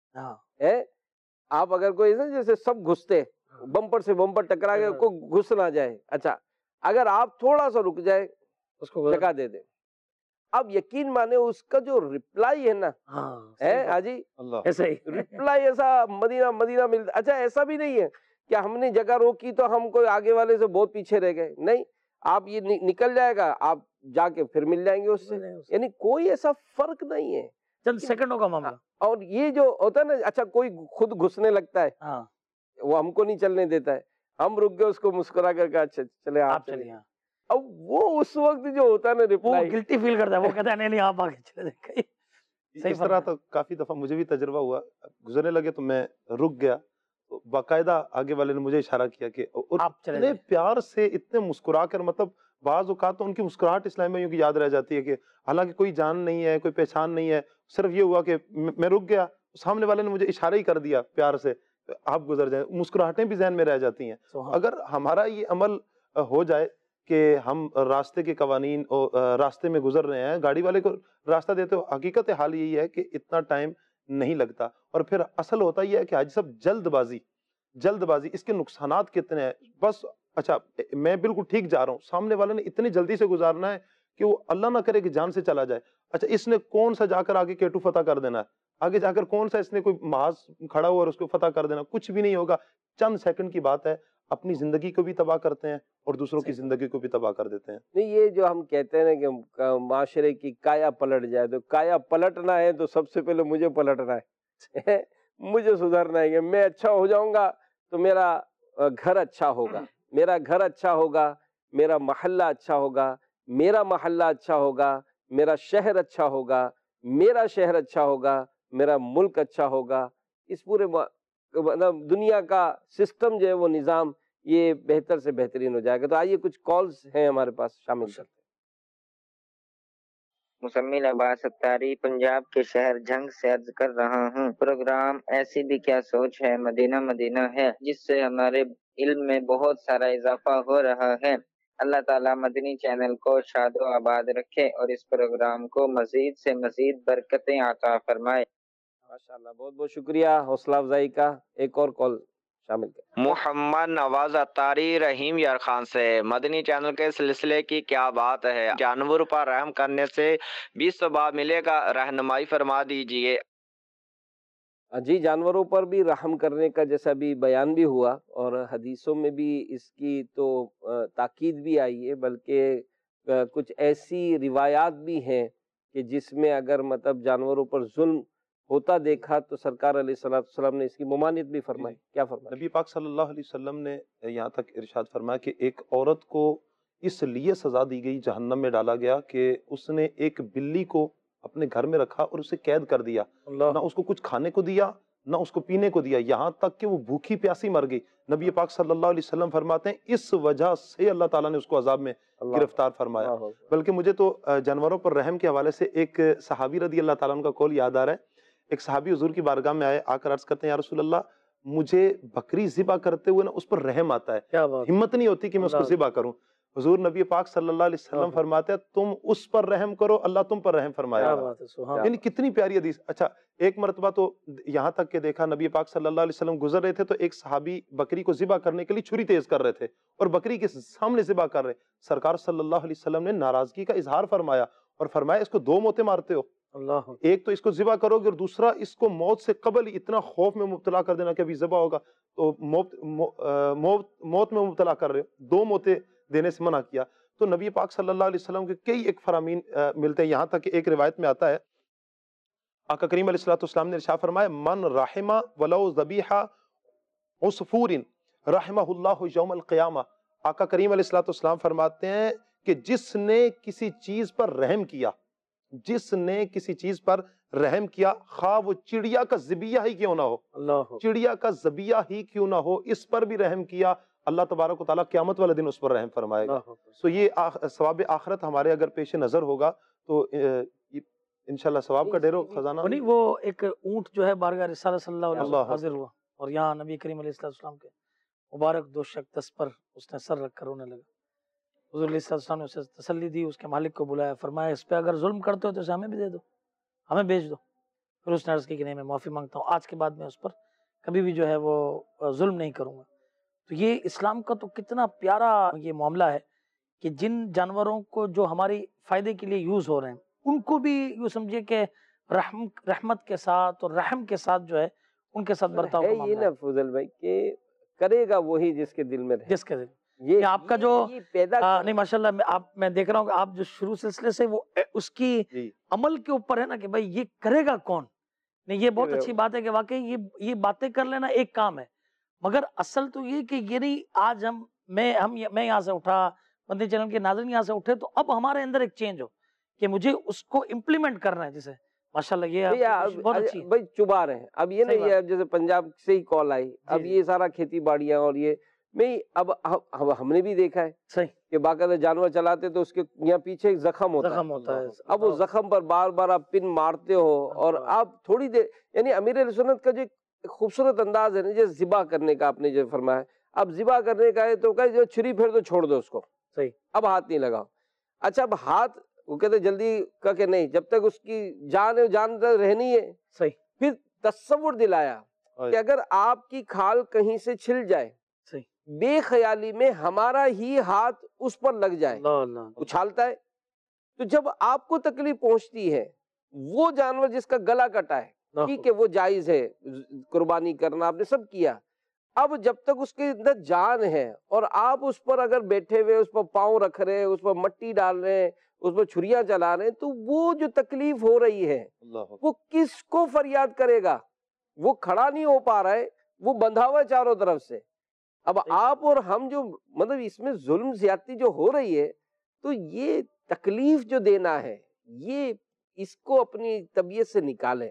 آپ اگر کوئی جیسے سب گھستے بمپر سے بمپر ٹکرا کے کو گھس نہ جائے، اچھا اگر آپ تھوڑا سا رک جائے اس کو جگہ دے دیں، اب یقین مانے اس کا جو ریپلائی ہے نا حاجی
ایسا ہی
ریپلائی ایسا مدینہ ملتا. اچھا ایسا بھی نہیں ہے کہ ہم نے جگہ روکی تو ہم کوئی آگے والے سے بہت پیچھے رہ گئے، نہیں، آپ یہ نکل جائے گا، آپ جا کے پھر مل جائیں گے اس سے، یعنی کوئی ایسا فرق نہیں ہے،
چند سیکنڈوں کا معاملہ.
اور یہ جو ہوتا ہے نا، اچھا کوئی خود گھسنے لگتا ہے، وہ ہم کو نہیں چلنے دیتا ہے، ہم رک گئے اس کو مسکرا کر کے اچھا چلے آپ چلے، اب وہ اس وقت جو ہوتا ہے نا
وہ گلٹی فیل کرتا ہے، وہ کہتا ہے نہیں آپ آگے چلے جائیں.
اس طرح تو کافی دفعہ مجھے بھی تجربہ ہوا، گزرنے لگے تو میں رک گیا، باقاعدہ آگے والے نے مجھے اشارہ کیا کہ اتنے پیار سے اتنے مسکرا کر، مطلب بعض اوقات تو ان کی مسکراہٹ اسلام میں یوں کی یاد رہ جاتی ہے کہ حالانکہ کوئی جان نہیں ہے، کوئی پہچان نہیں ہے، صرف یہ ہوا کہ میں رک گیا، سامنے والے نے مجھے اشارہ ہی کر دیا پیار سے، آپ گزر جائیں. مسکراہٹیں بھی ذہن میں رہ جاتی ہیں. اگر ہمارا یہ عمل ہو جائے کہ ہم راستے کے قوانین اور راستے میں گزر رہے ہیں، گاڑی والے کو راستہ دیتے ہو، حقیقت حال یہی ہے کہ اتنا ٹائم نہیں لگتا. اور پھر اصل ہوتا یہ ہے کہ آج سب جلد بازی، اس کے نقصانات کتنے ہیں. بس اچھا میں بالکل ٹھیک جا رہا ہوں، سامنے والے نے اتنی جلدی سے گزارنا ہے کہ وہ اللہ نہ کرے کہ جان سے چلا جائے. اچھا اس نے کون سا جا کر آگے کیٹو فتح کر دینا ہے، آگے جا کر کون سا اس نے کوئی محاذ کھڑا ہوا اور اس کو فتح کر دینا، کچھ بھی نہیں ہوگا. چند سیکنڈ کی بات ہے، اپنی زندگی کو بھی تباہ کرتے ہیں اور دوسروں کی زندگی کو بھی تباہ کر دیتے ہیں.
نہیں، یہ جو ہم کہتے ہیں کہ معاشرے کی کایا پلٹ جائے، تو کایا پلٹنا ہے تو سب سے پہلے مجھے پلٹنا ہے مجھے سدھرنا ہے کہ میں اچھا ہو جاؤں گا تو میرا گھر اچھا ہوگا، میرا گھر اچھا ہوگا، میرا محلہ اچھا ہوگا، میرا محلہ اچھا ہوگا، میرا شہر اچھا ہوگا، میرا شہر اچھا ہوگا، میرا ملک اچھا ہوگا. اس پورے دنیا کا سسٹم جو ہے وہ نظام یہ بہتر سے بہترین ہو جائے گا. تو آئیے کچھ کالز ہیں ہمارے پاس، شامل کرتے ہیں.
مسمل عباس اتاری پنجاب کے شہر جھنگ سے عرض کر رہا ہوں. پروگرام ایسی بھی کیا سوچ ہے، مدینہ ہے، جس سے ہمارے علم میں بہت سارا اضافہ ہو رہا ہے. اللہ تعالیٰ مدنی چینل کو شاد و آباد رکھے اور اس پروگرام کو مزید سے مزید برکتیں عطا فرمائے.
ماشاءاللہ، بہت بہت شکریہ حوصلہ افزائی کا. ایک اور کال شامل کریں.
محمد نواز اتاری رحیم یار خان سے، مدنی چینل کے سلسلے کی کیا بات ہے، جانور پر رحم کرنے سے 20 ثواب ملے گا، رہنمائی فرما دیجئے.
جی، جانوروں پر بھی رحم کرنے کا جیسا بھی بیان بھی ہوا اور حدیثوں میں بھی اس کی تو تاکید بھی آئی ہے، بلکہ کچھ ایسی روایات بھی ہیں کہ جس میں اگر مطلب جانوروں پر ظلم ہوتا دیکھا تو سرکار علیہ السلام نے اس کی ممانعت بھی فرمائی. کیا فرمایا؟
نبی پاک صلی اللہ علیہ وسلم نے یہاں تک ارشاد فرمایا کہ ایک عورت کو اس لیے سزا دی گئی، جہنم میں ڈالا گیا کہ اس نے ایک بلی کو اپنے گھر میں رکھا اور اسے قید کر دیا، نہ اس کو کچھ کھانے کو دیا نہ اس کو پینے کو دیا، یہاں تک کہ وہ بھوکی پیاسی مر گئی. نبی پاک صلی اللہ علیہ وسلم فرماتے ہیں اس وجہ سے اللہ تعالیٰ نے اس کو عذاب میں گرفتار فرمایا. بلکہ مجھے تو جانوروں پر رحم کے حوالے سے ایک صحابی رضی اللہ تعالیٰ عنہ کا قول یاد آ رہا ہے. ایک صحابی حضور کی بارگاہ میں آئے، آ کر عرض کرتے ہیں یا رسول اللہ، مجھے بکری ذبح کرتے ہوئے نا اس پر رحم آتا ہے، ہمت نہیں ہوتی کہ میں اس کو ذبح کروں. حضور نبی پاک صلی اللہ علیہ وسلم فرماتے ہیں تم اس پر رحم کرو، اللہ تم پر رحم فرمائے گا. یعنی کتنی پیاری حدیث. اچھا ایک مرتبہ تو یہاں تک کہ دیکھا نبی پاک صلی اللہ علیہ وسلم گزر رہے تھے تو ایک صحابی بکری کو ذبح کرنے کے لیے چھری تیز کر رہے تھے اور بکری کے سامنے ذبح کر رہے. سرکار صلی اللہ علیہ وسلم نے ناراضگی کا اظہار فرمایا اور فرمایا اس کو 2 موتیں مارتے ہو، ایک تو اس کو ذبح کرو گے اور دوسرا اس کو موت سے قبل اتنا خوف میں مبتلا کر دینا کہ ابھی ذبح ہوگا تو موت میں مبتلا کر رہے ہو. 2 موتیں دینے سے منع کیا. تو نبی پاک صلی اللہ علیہ وسلم کے کئی ایک فرامین ملتے ہیں. یہاں تک کہ ایک روایت میں آتا ہے آقا کریم علیہ السلام نے ارشاد فرمایا من رحمہ ولو ذبیحہ عصفور رحمہ اللہ یوم القیامہ. آقا کریم علیہ السلام فرماتے ہیں کہ جس نے کسی چیز پر رحم کیا, جس نے کسی چیز پر رحم کیا, خواہ وہ چڑیا کا ذبیحہ ہی کیوں نہ ہو, چڑیا کا ذبیحہ ہی کیوں نہ ہو, اس پر بھی رحم کیا, اللہ تبارک و تعالیٰ قیامت والے دن اس پر رحم فرمائے گا. تو یہ ثواب آخرت ہمارے اگر پیش نظر ہوگا تو انشاءاللہ ثواب کا ڈھیر و خزانہ.
وہ ایک اونٹ جو ہے بارگاہ رسالت صلی اللہ علیہ وسلم حاضر ہوا اور یہاں نبی کریم علیہ السلام کے مبارک دو شک دست پر اس نے سر رکھ کر رونے لگا. حضور علیہ السلام نے اسے تسلی دی, اس کے مالک کو بلایا, فرمایا اس پہ اگر ظلم کرتے ہو تو اسے ہمیں بھی دے دو, ہمیں بیچ دو. پھر اس نے عرض کی کہ نہیں میں معافی مانگتا ہوں, آج کے بعد میں اس پر کبھی بھی جو ہے وہ ظلم نہیں کروں گا. تو یہ اسلام کا تو کتنا پیارا یہ معاملہ ہے کہ جن جانوروں کو جو ہماری فائدے کے لیے یوز ہو رہے ہیں ان کو بھی یوں سمجھے کہ رحمت کے ساتھ اور رحم کے ساتھ جو ہے ان کے ساتھ برتاؤ کا معاملہ ہے. یہ نا
فضل بھائی کہ کرے گا وہی جس کے دل میں رہے,
جس کے دل یہ آپ کا جو نہیں ماشاءاللہ میں دیکھ رہا ہوں کہ آپ جو شروع سلسلے سے وہ اس کی عمل کے اوپر ہے نا کہ بھائی یہ کرے گا کون. نہیں یہ بہت اچھی بات ہے کہ واقعی یہ باتیں کر لینا ایک کام ہے, مگر اصل تو یہ کہ یہ نہیں آج میں یہاں سے اٹھا, مدنی چینل کے ناظرین یہاں سے اٹھے تو اب ہمارے اندر ایک چینج ہو کہ مجھے اس کو امپلیمنٹ کرنا ہے. جیسے ماشاءاللہ یہ بہت اچھی
بھائی چبا رہے ہیں. اب یہ نہیں ہے جیسے پنجاب سے ہی کال آئی, اب یہ سارا کھیتی باڑیاں اور یہ نہیں, اب ہم نے بھی دیکھا ہے
صحیح
کہ باقاعدہ جانور چلاتے تو اس کے یہاں پیچھے ایک زخم ہوتا ہے. اب وہ زخم پر بار بار آپ پن مارتے ہو اور آپ تھوڑی دیر, یعنی امیر سنت کا جو خوبصورت انداز ہے نا جیسے ذبح کرنے کا آپ نے جو فرمایا, اب ذبح کرنے کا ہے تو جو چھری پھر تو چھوڑ دو اس کو,
صحیح
اب ہاتھ نہیں لگاؤ. اچھا اب ہاتھ وہ کہتے جلدی کا کہ نہیں, جب تک اس کی جان ہے جان رہنی ہے.
صحیح.
پھر تصور دلایا کہ اگر آپ کی کھال کہیں سے چھل جائے, بے خیالی میں ہمارا ہی ہاتھ اس پر لگ جائے, اچھالتا ہے, تو جب آپ کو تکلیف پہنچتی ہے, وہ جانور جس کا گلا کٹا ہے ٹھیک ہے وہ جائز ہے, قربانی کرنا آپ نے سب کیا, اب جب تک اس کے اندر جان ہے اور آپ اس پر اگر بیٹھے ہوئے اس پر پاؤں رکھ رہے ہیں, اس پر مٹی ڈال رہے ہیں, اس پر چھریاں چلا رہے ہیں, تو وہ جو تکلیف ہو رہی ہے وہ کس کو فریاد کرے گا؟ وہ کھڑا نہیں ہو پا رہا ہے, وہ بندھا ہوا ہے چاروں طرف سے. اب آپ اور ہم جو مطلب اس میں ظلم زیادتی جو ہو رہی ہے, تو یہ تکلیف جو دینا ہے یہ اس کو اپنی طبیعت سے نکالیں.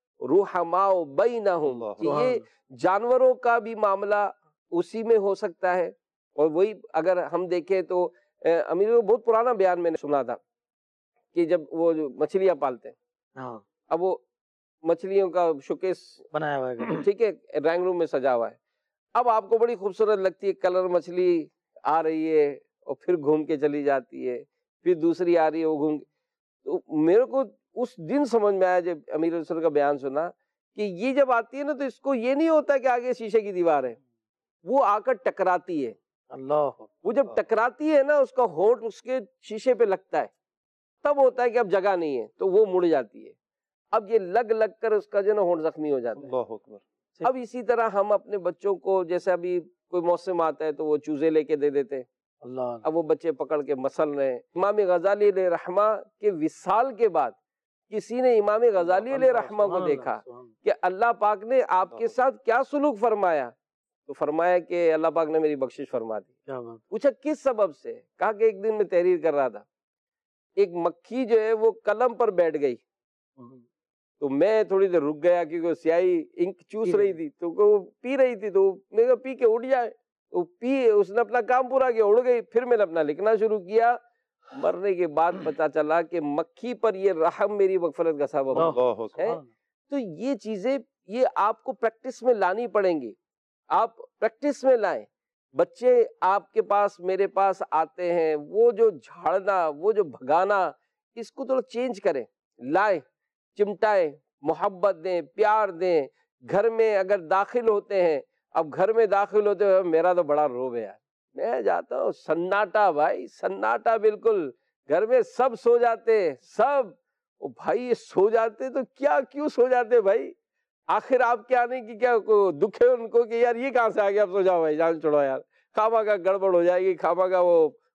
رحماء بینہم, یہ جانوروں کا بھی معاملہ اسی میں ہو سکتا ہے. اور وہی اگر ہم دیکھیں تو امیر کو بہت پرانا بیان میں نے سنا تھا کہ جب وہ جو مچھلیاں پالتے ہیں, اب وہ مچھلیوں کا شوکیس
بنایا ہوا ہے
ٹھیک ہے, ڈرائنگ روم میں سجا ہوا ہے. اب آپ کو بڑی خوبصورت لگتی ہے, کلر مچھلی آ رہی ہے اور پھر گھوم کے چلی جاتی ہے, پھر دوسری آ رہی ہے وہ گھوم کے. تو میرے کو اس دن سمجھ میں آیا جب امیر السر کا بیان سنا کہ یہ جب آتی ہے نا تو اس کو یہ نہیں ہوتا کہ آگے شیشے کی دیوار ہے, وہ آ کر ٹکراتی ہے.
اللہ,
وہ جب ٹکراتی ہے نا اس کا ہونٹ اس کے شیشے پہ لگتا ہے, تب ہوتا ہے کہ اب جگہ نہیں ہے, تو وہ مڑ جاتی ہے. اب یہ لگ کر اس کا جو نا ہونٹ زخمی ہو جاتا ہے.
اللہ اکبر.
اب اسی طرح ہم اپنے بچوں کو, جیسے ابھی کوئی موسم آتا ہے تو وہ چوزے لے کے دے دیتے ہیں,
اللہ,
اب وہ بچے پکڑ کے مسل رہے ہیں. امام غزالی علیہ رحمہ کے وصال کے بعد کسی نے امام غزالی علیہ رحمہ کو دیکھا کہ اللہ پاک نے آپ کے ساتھ کیا سلوک فرمایا, تو فرمایا کہ اللہ پاک نے میری بخشش فرما دی. پوچھا کس سبب سے؟ کہا کہ ایک دن میں تحریر کر رہا تھا, ایک مکھی جو ہے وہ قلم پر بیٹھ گئی, تو میں تھوڑی دیر رک گیا کیونکہ سیاہی انک چوس رہی تھی, تو وہ پی رہی تھی, تو میں کہا پی کے اٹھ جائے, تو اس نے اپنا کام پورا کیا, اڑ گئی. پھر میں نے اپنا لکھنا شروع کیا. مرنے کے بعد پتا چلا کہ مکھی پر یہ رحم میری مغفرت کا سبب ہے. تو یہ چیزیں یہ آپ کو پریکٹس میں لانی پڑیں گی, آپ پریکٹس میں لائیں. بچے آپ کے پاس میرے پاس آتے ہیں, وہ جو جھاڑنا, وہ جو بھگانا, اس کو تھوڑا چینج کریں, لائیں, چمٹائیں, محبت دیں, پیار دیں. گھر میں اگر داخل ہوتے ہیں, اب گھر میں داخل ہوتے ہیں, میرا تو بڑا روب ہے یار, میں جاتا ہوں سناٹا بھائی, سناٹا بالکل, گھر میں سب سو جاتے, سب بھائی یہ سو جاتے تو کیا کیوں سو جاتے بھائی, آخر آپ کے آنے کی کیا دکھ ہے ان کو کہ یار یہ کہاں سے آ گیا, آپ سو جاؤ بھائی, جان چھوڑو یار, خامہ کا گڑبڑ ہو جائے گی, خامہ کا وہ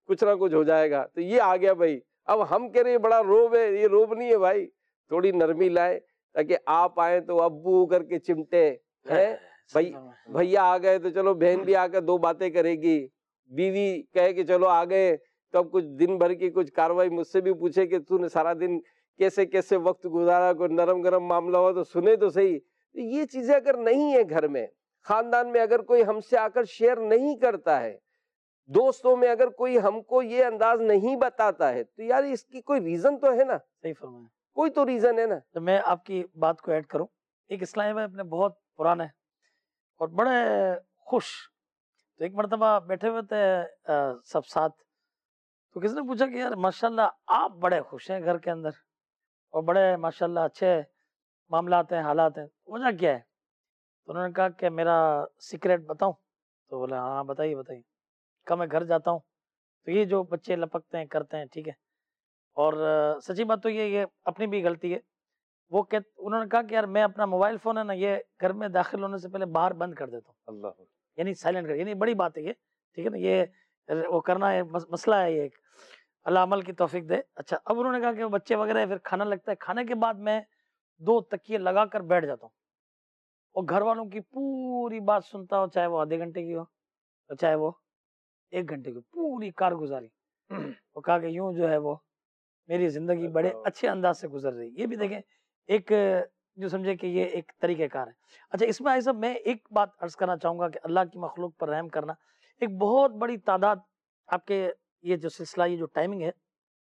کچھ نہ کچھ ہو جائے گا. تو یہ آ گیا بھائی. اب ہم کہہ رہے ہیں بڑا روب ہے, یہ روب نہیں ہے بھائی, تھوڑی نرمی لائے تاکہ آپ آئیں تو ابو کر کے چمٹے ہیں, بھیا آ گئے تو چلو بہن بھی آ کر دو باتیں کرے گی, بیوی کہے کہ چلو آ گئے تو اب کچھ دن بھر کی کچھ کاروائی مجھ سے بھی پوچھے کہ تو نے سارا دن کیسے کیسے وقت گزارا, کوئی نرم گرم معاملہ ہو تو سنے تو صحیح. یہ چیزیں اگر نہیں ہے گھر میں, خاندان میں اگر کوئی ہم سے آ کر شیئر نہیں کرتا ہے, دوستوں میں اگر کوئی ہم کو یہ انداز نہیں بتاتا ہے, تو یار اس کی کوئی ریزن تو ہے نا.
صحیح فرمایا,
کوئی تو ریزن ہے نا.
تو میں آپ کی بات کو ایڈ کروں. ایک اسلامی بھائی اپنے بہت پرانے اور بڑے خوش, تو ایک مرتبہ بیٹھے ہوئے تھے سب ساتھ, تو کسی نے پوچھا کہ یار ماشاءاللہ آپ بڑے خوش ہیں گھر کے اندر اور بڑے ماشاءاللہ اچھے معاملات ہیں, حالات ہیں, وجہ کیا ہے؟ تو انہوں نے کہا کہ میرا سیکریٹ بتاؤں؟ تو بولے ہاں بتائیے بتائیے. کہا میں گھر جاتا ہوں تو یہ جو بچے لپکتے ہیں کرتے ہیں, ٹھیک ہے, اور سچی بات تو یہ اپنی بھی غلطی ہے. وہ انہوں نے کہا کہ یار میں اپنا موبائل فون ہے نا, یہ گھر میں داخل ہونے سے پہلے باہر بند کر دیتا ہوں,
اللہ,
یعنی سائلنٹ کر, یعنی بڑی بات ہے یہ, ٹھیک ہے نا, یہ وہ کرنا ہے, مسئلہ ہے یہ ایک, اللہ عمل کی توفیق دے. اچھا, اب انہوں نے کہا کہ بچے وغیرہ پھر کھانا لگتا ہے, کھانے کے بعد میں 2 تکیے لگا کر بیٹھ جاتا ہوں اور گھر والوں کی پوری بات سنتا ہوں, چاہے وہ آدھے گھنٹے کی ہو چاہے وہ 1 گھنٹے کی, پوری کارگزاری. وہ کہا کہ یوں جو ہے وہ میری زندگی بڑے اچھے انداز سے گزر رہی. یہ بھی دیکھیں ایک جو سمجھے کہ یہ ایک طریقہ کار ہے. اچھا, اس میں آئی صاحب میں ایک بات عرض کرنا چاہوں گا کہ اللہ کی مخلوق پر رحم کرنا, ایک بہت بڑی تعداد آپ کے یہ جو سلسلہ, یہ جو ٹائمنگ ہے,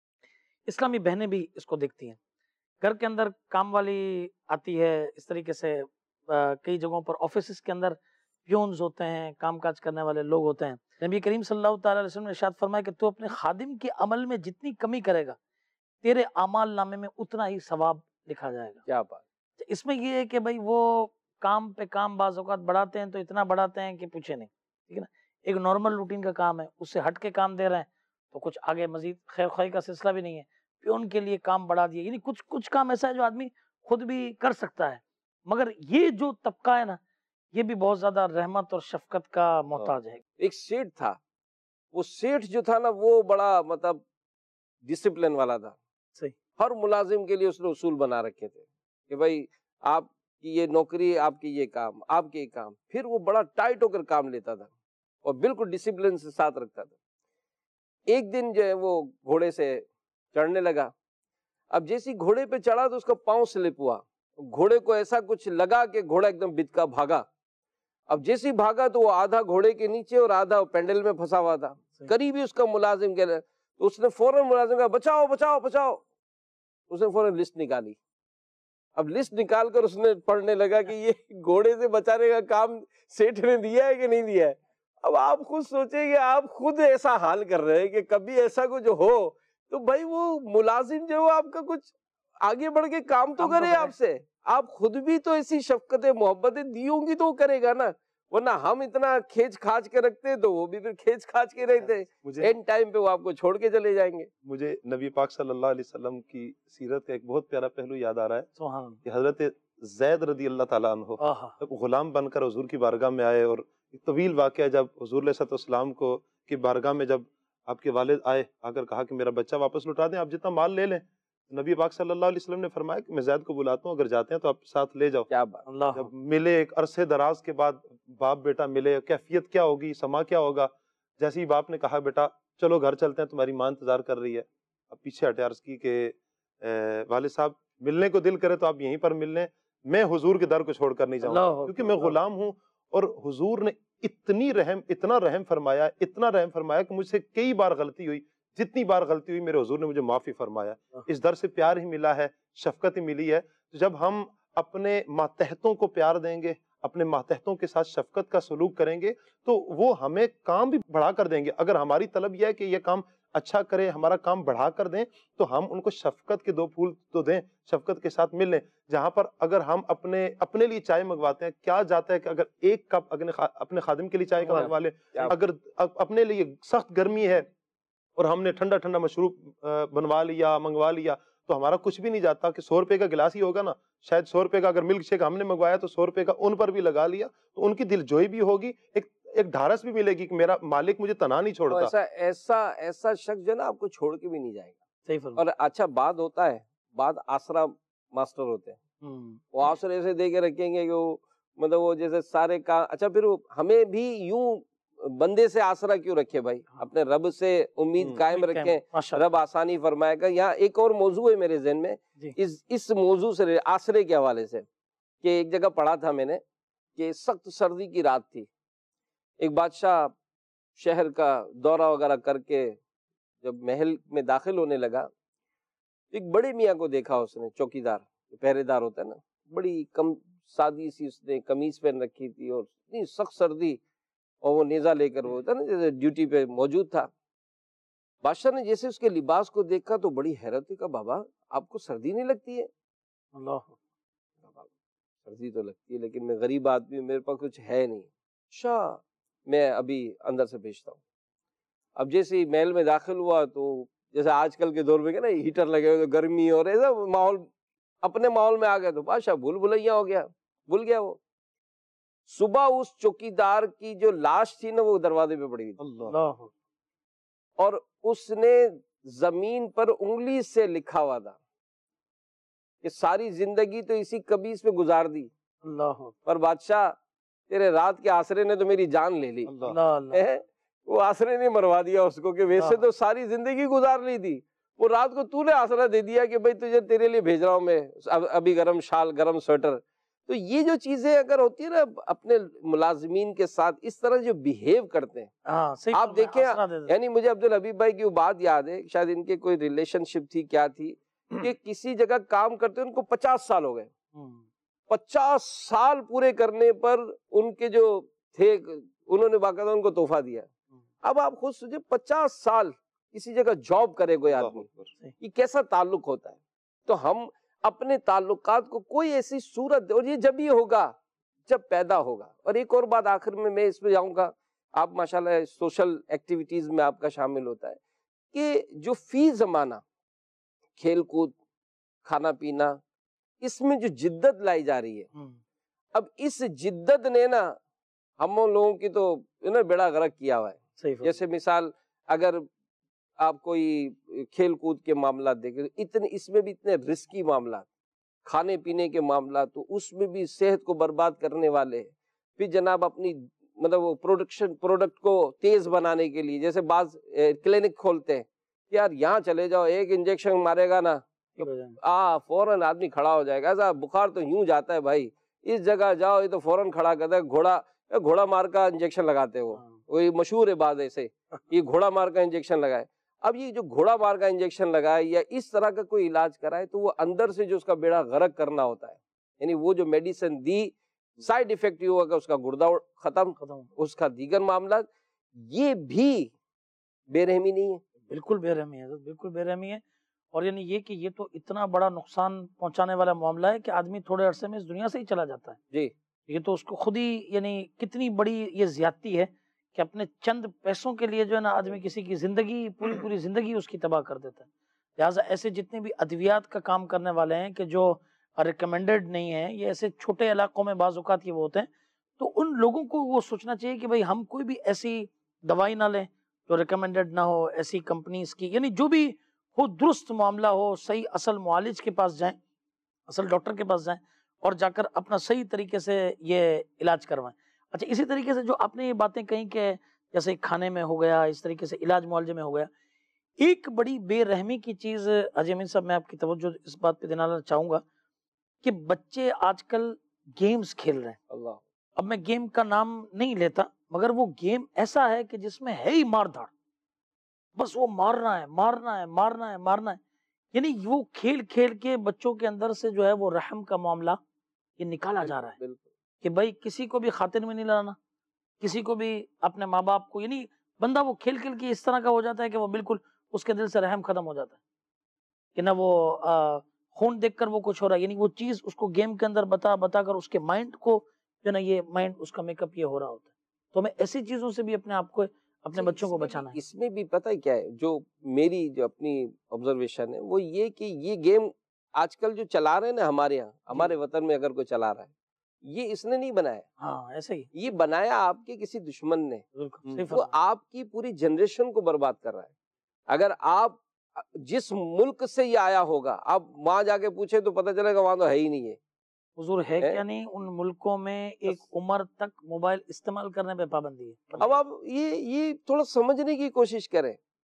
اسلامی بہنیں بھی اس کو دیکھتی ہیں. گھر کے اندر کام والی آتی ہے, اس طریقے سے کئی جگہوں پر آفیسز کے اندر پیونز ہوتے ہیں, کام کاج کرنے والے لوگ ہوتے ہیں. نبی کریم صلی اللہ تعالی علیہ وسلم نے ارشاد فرمایا کہ تو اپنے خادم کے عمل میں جتنی کمی کرے گا, تیرے اعمال نامے میں اتنا ہی ثواب لکھا جائے گا.
کیا بات.
اس میں یہ ہے کہ بھائی وہ کام پہ کام بعض اوقات بڑھاتے ہیں تو اتنا بڑھاتے ہیں کہ پوچھے نہیں, ٹھیک ہے نا. ایک نارمل روٹین کا کام ہے, اس سے ہٹ کے کام دے رہے ہیں تو کچھ آگے مزید خیر خواہی کا سلسلہ بھی نہیں ہے, پیون کے لیے کام بڑھا دیے. یعنی کچھ کام ایسا ہے جو آدمی خود بھی کر سکتا ہے, مگر یہ جو طبقہ ہے نا, یہ بھی بہت زیادہ رحمت اور شفقت کا محتاج ہے.
ایک سیٹ تھا, وہ سیٹ جو تھا نا وہ بڑا مطلب ڈسپلن والا تھا.
صحیح.
ہر ملازم کے لیے اس نے اصول بنا رکھے تھے کہ بھائی آپ کی یہ نوکری, آپ کی یہ کام, آپ کے یہ کام. پھر وہ بڑا ٹائٹ ہو کر کام لیتا تھا اور بالکل ڈسپلن سے ساتھ رکھتا تھا. ایک دن جو ہے وہ گھوڑے سے چڑھنے لگا. اب جیسی گھوڑے پہ چڑھا تو اس کا پاؤں سلپ ہوا, گھوڑے کو ایسا کچھ لگا کہ گھوڑا ایک دم بتکا بھاگا. اب جیسی بھاگا تو وہ آدھا گھوڑے کے نیچے اور آدھا پینڈل میں پھنسا ہوا تھا. قریبی اس کا ملازم کے لئے, تو اس نے فوراً ملازم کہا بچاؤ بچاؤ بچاؤ. اس نے فوراً لسٹ نکالی. اب لسٹ نکال کر اس نے پڑھنے لگا کہ یہ گھوڑے سے بچانے کا کام سیٹھ نے دیا ہے کہ نہیں دیا ہے. اب آپ خود سوچیں کہ آپ خود ایسا حال کر رہے ہیں کہ کبھی ایسا کچھ ہو تو بھائی وہ ملازم جو ہے آپ کا کچھ آگے بڑھ کے کام تو کرے آپ سے. آپ خود بھی تو ایسی شفقتیں محبتیں دی ہوں گی تو وہ کرے گا نا, ورنہ ہم اتنا کھینچ کھانچ کے رکھتے تو وہ بھی پھر کھینچ کھانچ کے رہتے, اینڈ ٹائم پہ وہ آپ کو چھوڑ کے چلے جائیں گے.
مجھے نبی پاک صلی اللہ علیہ وسلم کی سیرت کا ایک بہت پیارا پہلو یاد آ رہا ہے کہ حضرت زید رضی اللہ تعالیٰ عنہ جب غلام بن کر حضور کی بارگاہ میں آئے, اور ایک طویل واقعہ جب حضور علیہ السلام کو کی بارگاہ میں جب آپ کے والد آئے, آ کر کہا کہ میرا بچہ واپس لوٹا دیں, آپ جتنا مال لے لیں. نبی پاک صلی اللہ علیہ وسلم نے فرمایا کہ میں زید کو بلاتا ہوں, اگر جاتے ہیں تو آپ ساتھ لے جاؤ.
کیا بات.
جب ملے, ایک عرصے دراز کے بعد باپ بیٹا ملے, کیفیت کیا ہوگی, سما کیا ہوگا. جیسے ہی باپ نے کہا بیٹا چلو گھر چلتے ہیں, تمہاری ماں انتظار کر رہی ہے, اب پیچھے ہٹے, عرض کی کہ والد صاحب ملنے کو دل کرے تو آپ یہیں پر مل لیں, میں حضور کے در کو چھوڑ کر نہیں جاؤں کیونکہ میں غلام ہوں. اور حضور نے اتنا رحم فرمایا کہ مجھ سے کئی بار غلطی ہوئی, جتنی بار غلطی ہوئی میرے حضور نے مجھے معافی فرمایا. اس در سے پیار ہی ملا ہے, شفقت ہی ملی ہے. جب ہم اپنے ماتحتوں کو پیار دیں گے, اپنے ماتحتوں کے ساتھ شفقت کا سلوک کریں گے تو وہ ہمیں کام بھی بڑھا کر دیں گے. اگر ہماری طلب یہ ہے کہ یہ کام اچھا کرے, ہمارا کام بڑھا کر دیں, تو ہم ان کو شفقت کے 2 پھول تو دیں, شفقت کے ساتھ مل لیں. جہاں پر اگر ہم اپنے لیے چائے منگواتے ہیں, کیا جاتا ہے کہ اگر 1 کپ اپنے خادم کے لیے چائے کا منگوا لیں, اگر اپنے لیے سخت گرمی ہے اور ہم نے ٹھنڈا ٹھنڈا مشروب منگوا لیا تو ہمارا کچھ بھی نہیں جاتا کہ 100 روپے کا گلاس ہی ہوگا نا, شاید 100 روپے کا اگر ملک شیک ہم نے منگوایا تو 100 روپے کا ان پر بھی لگا لیا, تو ان کی دل جوئی بھی ہوگی, ایک ڈھارس بھی ملے گی کہ میرا مالک مجھے تنہا نہیں چھوڑتا.
ایسا شخص جو ہے نا آپ کو چھوڑ کے بھی نہیں جائے گا.
صحیح فرمایا.
اور اچھا بعد ہوتا ہے، بعد آسرا ماسٹر ہوتے ہیں، وہ آسرے ایسے دے کے رکھیں گے کہ وہ مطلب وہ جیسے سارے کام. اچھا پھر ہمیں بھی یوں بندے سے آسرا کیوں رکھے بھائی، اپنے رب سے امید قائم رکھیں، رب آسانی فرمائے گا. یہاں ایک اور موضوع ہے میرے ذہن میں اس موضوع سے آسرے کے حوالے سے، کہ ایک جگہ پڑھا تھا میں نے کہ سخت سردی کی رات تھی، ایک بادشاہ شہر کا دورہ وغیرہ کر کے جب محل میں داخل ہونے لگا، ایک بڑے میاں کو دیکھا اس نے، چوکی دار پہرے دار ہوتا ہے نا، بڑی کم سادی سی اس نے قمیض پہن رکھی تھی اور اتنی سخت سردی، اور وہ نیزہ لے کر وہ ہوتا ہے نا جیسے ڈیوٹی پہ موجود تھا. بادشاہ نے جیسے اس کے لباس کو دیکھا تو بڑی حیرت ہوئی، کہا بابا آپ کو سردی نہیں لگتی ہے؟
اللہ،
سردی تو لگتی ہے لیکن میں غریب آدمی ہوں، میرے پاس کچھ ہے نہیں. اچھا میں ابھی اندر سے بھیجتا ہوں. اب جیسے ہی محل میں داخل ہوا تو جیسے آج کل کے دور میں کہ نا ہیٹر لگے ہوئے، گرمی اور ایسا ماحول، اپنے ماحول میں آ گیا تو بادشاہ بھول بھلیا ہو گیا، بھول گیا. وہ صبح اس چوکیدار کی جو لاش تھی نا وہ دروازے پہ پڑی ہوئی تھی، اور اس نے زمین پر انگلی سے لکھا ہوا تھا کہ ساری زندگی تو اسی قمیض پہ گزار دی، پر بادشاہ تیرے رات کے آسرے نے تو میری جان لے لی. وہ آسرے نہیں مروا دیا اس کو، کہ ویسے تو ساری زندگی گزار لی تھی، وہ رات کو تو نے آسرا دے دیا کہ بھائی تجھے تیرے لیے بھیج رہا ہوں میں ابھی گرم شال گرم سویٹر. تو یہ جو چیزیں اگر ہوتی ہے نا اپنے ملازمین کے ساتھ اس طرح جو بیہیو کرتے ہیں، آپ دیکھیں، یعنی مجھے عبدالحبیب بھائی کی وہ بات یاد ہے، شاید ان کے کوئی ریلیشن شپ تھی کیا تھی، کہ کسی جگہ کام کرتے ان کو 50 سال ہو گئے، 50 سال پورے کرنے پر ان کے جو تھے انہوں نے باقاعدہ ان کو تحفہ دیا. اب آپ خود سوچیں 50 سال کسی جگہ جاب کرے کوئی آدمی، یہ کیسا تعلق ہوتا ہے. تو ہم اپنے تعلقات کو کوئی ایسی صورت، اور یہ جب ہی ہوگا جب پیدا ہوگا. اور ایک اور بات آخر میں اس پہ جاؤں گا، آپ ماشاءاللہ سوشل ایکٹیویٹیز میں آپ کا شامل ہوتا ہے، کہ جو فی زمانہ کھیل کود کھانا پینا اس میں جو جدت لائی جا رہی ہے، اب اس جدت نے نا ہم لوگوں کی تو بیڑا غرق کیا ہوا ہے. جیسے مثال اگر آپ کوئی کھیل کود کے معاملات دیکھیں، اتنے اس میں بھی اتنے رسکی معاملات، کھانے پینے کے معاملات، تو اس میں بھی صحت کو برباد کرنے والے. پھر جناب اپنی مطلب وہ پروڈکٹ کو تیز بنانے کے لیے جیسے بعض کلینک کھولتے ہیں، یار یہاں چلے جاؤ ایک انجیکشن مارے گا نا فوراً آدمی کھڑا ہو جائے گا. ایسا بخار تو یوں جاتا ہے بھائی، اس جگہ جاؤ یہ تو فوراً کھڑا کرتا ہے. گھوڑا مار کا انجیکشن لگاتے وہ مشہور ہے بات ایسے، یہ گھوڑا مار کا انجیکشن لگائے. اب یہ جو گھوڑا مار کا انجیکشن لگائے یا اس طرح کا کوئی علاج کرائے تو وہ اندر سے جو اس کا بیڑا غرق کرنا ہوتا ہے، یعنی وہ جو میڈیسن دی سائیڈ ایفیکٹ یہ ہوا کہ اس کا گردہ ختم، اس کا دیگر معاملات، یہ بھی بے رحمی نہیں ہے.
بالکل بے رحمی ہے، بالکل بے رحمی ہے. اور یعنی یہ کہ یہ تو اتنا بڑا نقصان پہنچانے والا معاملہ ہے کہ آدمی تھوڑے عرصے میں اس دنیا سے ہی چلا جاتا ہے.
جی
یہ تو اس کو خود ہی یعنی کتنی بڑی یہ زیادتی ہے کہ اپنے چند پیسوں کے لیے جو ہے نا آدمی کسی کی زندگی پوری زندگی اس کی تباہ کر دیتا ہے. لہٰذا ایسے جتنے بھی ادویات کا کام کرنے والے ہیں کہ جو ریکمینڈڈ نہیں ہیں، یہ ایسے چھوٹے علاقوں میں بعض اوقات یہ وہ ہوتے ہیں، تو ان لوگوں کو وہ سوچنا چاہیے کہ بھائی ہم کوئی بھی ایسی دوائی نہ لیں جو ریکمینڈڈ نہ ہو، ایسی کمپنیز کی، یعنی جو بھی ہو درست معاملہ ہو، صحیح اصل معالج کے پاس جائیں، اصل ڈاکٹر کے پاس جائیں اور جا کر اپنا صحیح طریقے سے یہ علاج کروائیں. اچھا اسی طریقے سے جو آپ نے یہ باتیں کہیں کہ جیسے کھانے میں ہو گیا، اس طریقے سے علاج معالجے میں ہو گیا، ایک بڑی بے رحمی کی چیز حاجی امین صاحب میں آپ کی توجہ اس بات پہ دلانا چاہوں گا کہ بچے آج کل گیمز کھیل رہے ہیں.
اللہ،
اب میں گیم کا نام نہیں لیتا مگر وہ گیم ایسا ہے کہ جس میں ہے ہی مار دھاڑ، بس وہ مارنا ہے مارنا ہے مارنا ہے مارنا ہے. یعنی وہ کھیل کھیل کے بچوں کے اندر سے جو ہے وہ رحم کا معاملہ یہ نکالا جا رہا ہے کہ بھائی کسی کو بھی خاطر میں نہیں لانا، کسی کو بھی اپنے ماں باپ کو، یعنی بندہ وہ کھیل کھیل کے اس طرح کا ہو جاتا ہے کہ وہ بالکل اس کے دل سے رحم ختم ہو جاتا ہے کہ نہ وہ خون دیکھ کر وہ کچھ ہو رہا ہے، یعنی وہ چیز اس کو گیم کے اندر بتا کر اس کے مائنڈ کو جو نا یہ مائنڈ اس کا میک اپ یہ ہو رہا ہوتا ہے. تو ہمیں ایسی چیزوں سے بھی اپنے آپ کو اپنے بچوں کو بچانا ہے.
اس میں بھی پتہ کیا ہے، جو میری جو اپنی آبزرویشن ہے وہ یہ کہ یہ گیم آج کل جو چلا رہے ہیں نا ہمارے یہاں، ہمارے وطن میں اگر کوئی چلا رہا ہے یہ اس نے نہیں بنایا،
ہاں ایسے ہی
یہ بنایا آپ کے کسی دشمن نے،
بالکل صحیح
وہ
فرمایا۔
آپ کی پوری جنریشن کو برباد کر رہا ہے۔ اگر آپ جس ملک سے یہ آیا ہوگا، آپ وہاں جا کے پوچھیں تو پتہ چلے گا وہاں تو ہے ہی نہیں ہے۔
حضور ہے کیا نہیں ان ملکوں میں ایک عمر تک موبائل استعمال کرنے پہ پابندی ہے۔
اب آپ یہ تھوڑا سمجھنے کی کوشش کریں،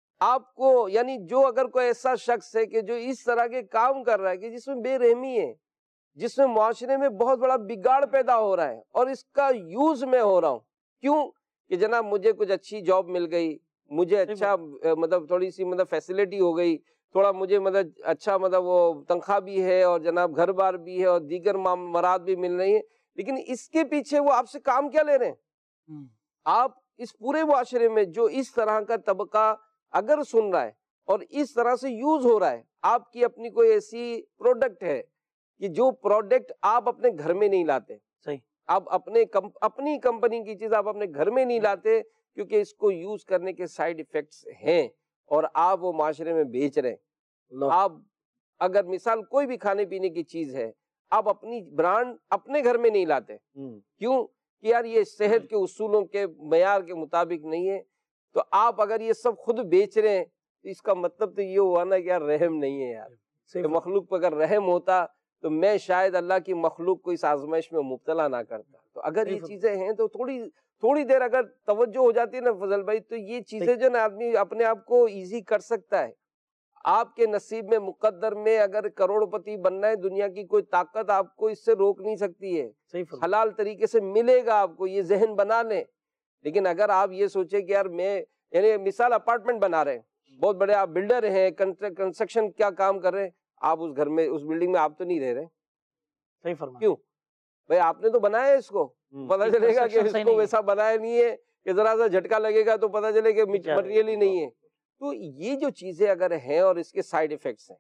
آپ کو یعنی جو اگر کوئی ایسا شخص ہے کہ جو اس طرح کے کام کر رہا ہے کہ جس میں بے رحمی ہے، جس میں معاشرے میں بہت بڑا بگاڑ پیدا ہو رہا ہے اور اس کا یوز میں ہو رہا ہوں، کیوں کہ جناب مجھے کچھ اچھی جاب مل گئی، مجھے اچھا مطلب تھوڑی سی مطلب فیسلٹی ہو گئی، تھوڑا مجھے مطلب اچھا مطلب وہ تنخواہ بھی ہے اور جناب گھر بار بھی ہے اور دیگر معاملات بھی مل رہی ہیں، لیکن اس کے پیچھے وہ آپ سے کام کیا لے رہے ہیں؟ آپ اس پورے معاشرے میں جو اس طرح کا طبقہ اگر سن رہا ہے اور اس طرح سے یوز ہو رہا ہے، آپ کی اپنی کوئی ایسی پروڈکٹ ہے کہ جو پروڈکٹ آپ اپنے گھر میں نہیں لاتے،
صحیح،
آپ اپنی کمپنی کی چیز آپ اپنے گھر میں نہیں لاتے کیونکہ اس کو یوز کرنے کے سائیڈ ایفیکٹس ہیں اور آپ وہ معاشرے میں بیچ رہے ہیں۔ آپ اگر مثال کوئی بھی کھانے پینے کی چیز ہے، آپ اپنی برانڈ اپنے گھر میں نہیں لاتے، کیوں کہ یار یہ صحت کے اصولوں کے معیار کے مطابق نہیں ہے، تو آپ اگر یہ سب خود بیچ رہے ہیں تو اس کا مطلب تو یہ ہوا نا کہ یار رحم نہیں ہے یار، کہ مخلوق پر اگر رحم ہوتا تو میں شاید اللہ کی مخلوق کو اس آزمائش میں مبتلا نہ کرتا۔ تو اگر یہ چیزیں ہیں تو تھوڑی دیر اگر توجہ ہو جاتی ہے نا فضل بھائی، تو یہ چیزیں جو نا آدمی اپنے آپ کو ایزی کر سکتا ہے۔ آپ کے نصیب میں مقدر میں اگر کروڑ پتی بننا ہے، دنیا کی کوئی طاقت آپ کو اس سے روک نہیں سکتی ہے، حلال طریقے سے ملے گا آپ کو، یہ ذہن بنا لیں۔ لیکن اگر آپ یہ سوچیں کہ یار میں یعنی مثال اپارٹمنٹ بنا رہے ہیں، بہت بڑے آپ بلڈر ہیں، کنسٹرکشن کیا کام کر رہے ہیں، آپ اس گھر میں اس بلڈنگ میں آپ تو نہیں رہ رہے،
صحیح فرمایا،
کیوں بھائی آپ نے تو بنایا ہے اس کو، پتہ چلے گا کہ اس کو ویسا بنایا نہیں ہے کہ ذرا سا جھٹکا لگے گا تو پتہ چلے کہ مٹیریل ہی نہیں ہے۔ تو یہ جو چیزیں اگر ہیں اور اس کے سائیڈ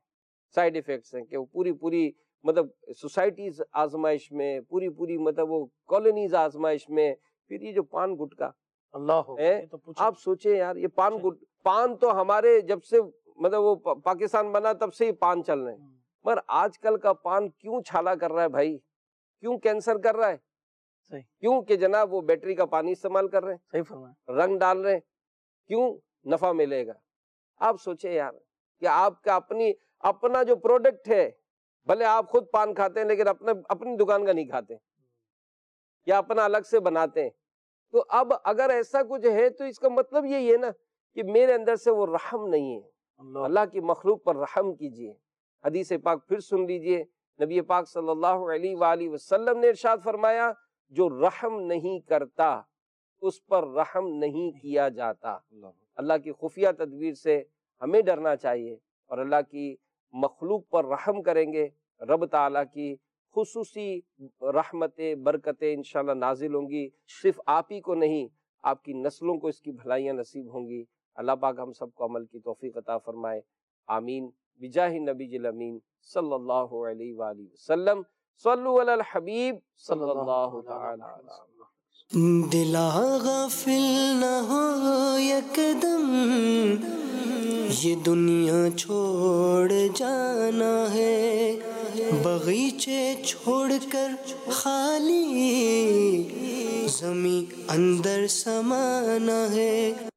ایفیکٹس ہیں کہ وہ پوری مطلب سوسائٹیز آزمائش میں، پوری مطلب وہ کالونیز آزمائش میں، پھر یہ جو پان گٹکا
اللہ
ہے، آپ سوچیں یار یہ پان تو ہمارے جب سے مطلب وہ پاکستان بنا تب سے ہی پان چل رہے ہیں، مگر آج کل کا پان کیوں چھالا کر رہا ہے بھائی، کیوں کینسر کر رہا ہے؟ کیوں کہ جناب وہ بیٹری کا پانی استعمال کر رہے ہیں،
صحیح فرمایا،
رنگ ڈال رہے ہیں، کیوں نفع ملے گا۔ آپ سوچیں یار کہ آپ کا اپنا جو پروڈکٹ ہے، بھلے آپ خود پان کھاتے ہیں لیکن اپنی دکان کا نہیں کھاتے یا اپنا الگ سے بناتے ہیں، تو اب اگر ایسا کچھ ہے تو اس کا مطلب یہی ہے نا کہ میرے اندر سے وہ رحم نہیں ہے۔ اللہ کی مخلوق پر رحم کیجئے۔ حدیث پاک پھر سن لیجئے، نبی پاک صلی اللہ علیہ وآلہ وسلم نے ارشاد فرمایا، جو رحم نہیں کرتا اس پر رحم نہیں کیا جاتا۔ اللہ کی خفیہ تدبیر سے ہمیں ڈرنا چاہیے اور اللہ کی مخلوق پر رحم کریں گے، رب تعالیٰ کی خصوصی رحمتیں برکتیں انشاءاللہ نازل ہوں گی، صرف آپ ہی کو نہیں، آپ کی نسلوں کو اس کی بھلائیاں نصیب ہوں گی۔ اللہ پاک ہم سب کو عمل کی توفیق عطا فرمائے، آمین، بجاہ نبی الامین صلی اللہ علیہ وآلہ وسلم۔ صلو علی الحبیب صلی اللہ تعالی علیہ وسلم۔
دلا غافل نہ ہو یکدم، یہ دنیا چھوڑ جانا ہے، باغیچے چھوڑ کر خالی زمیں اندر سمانا ہے۔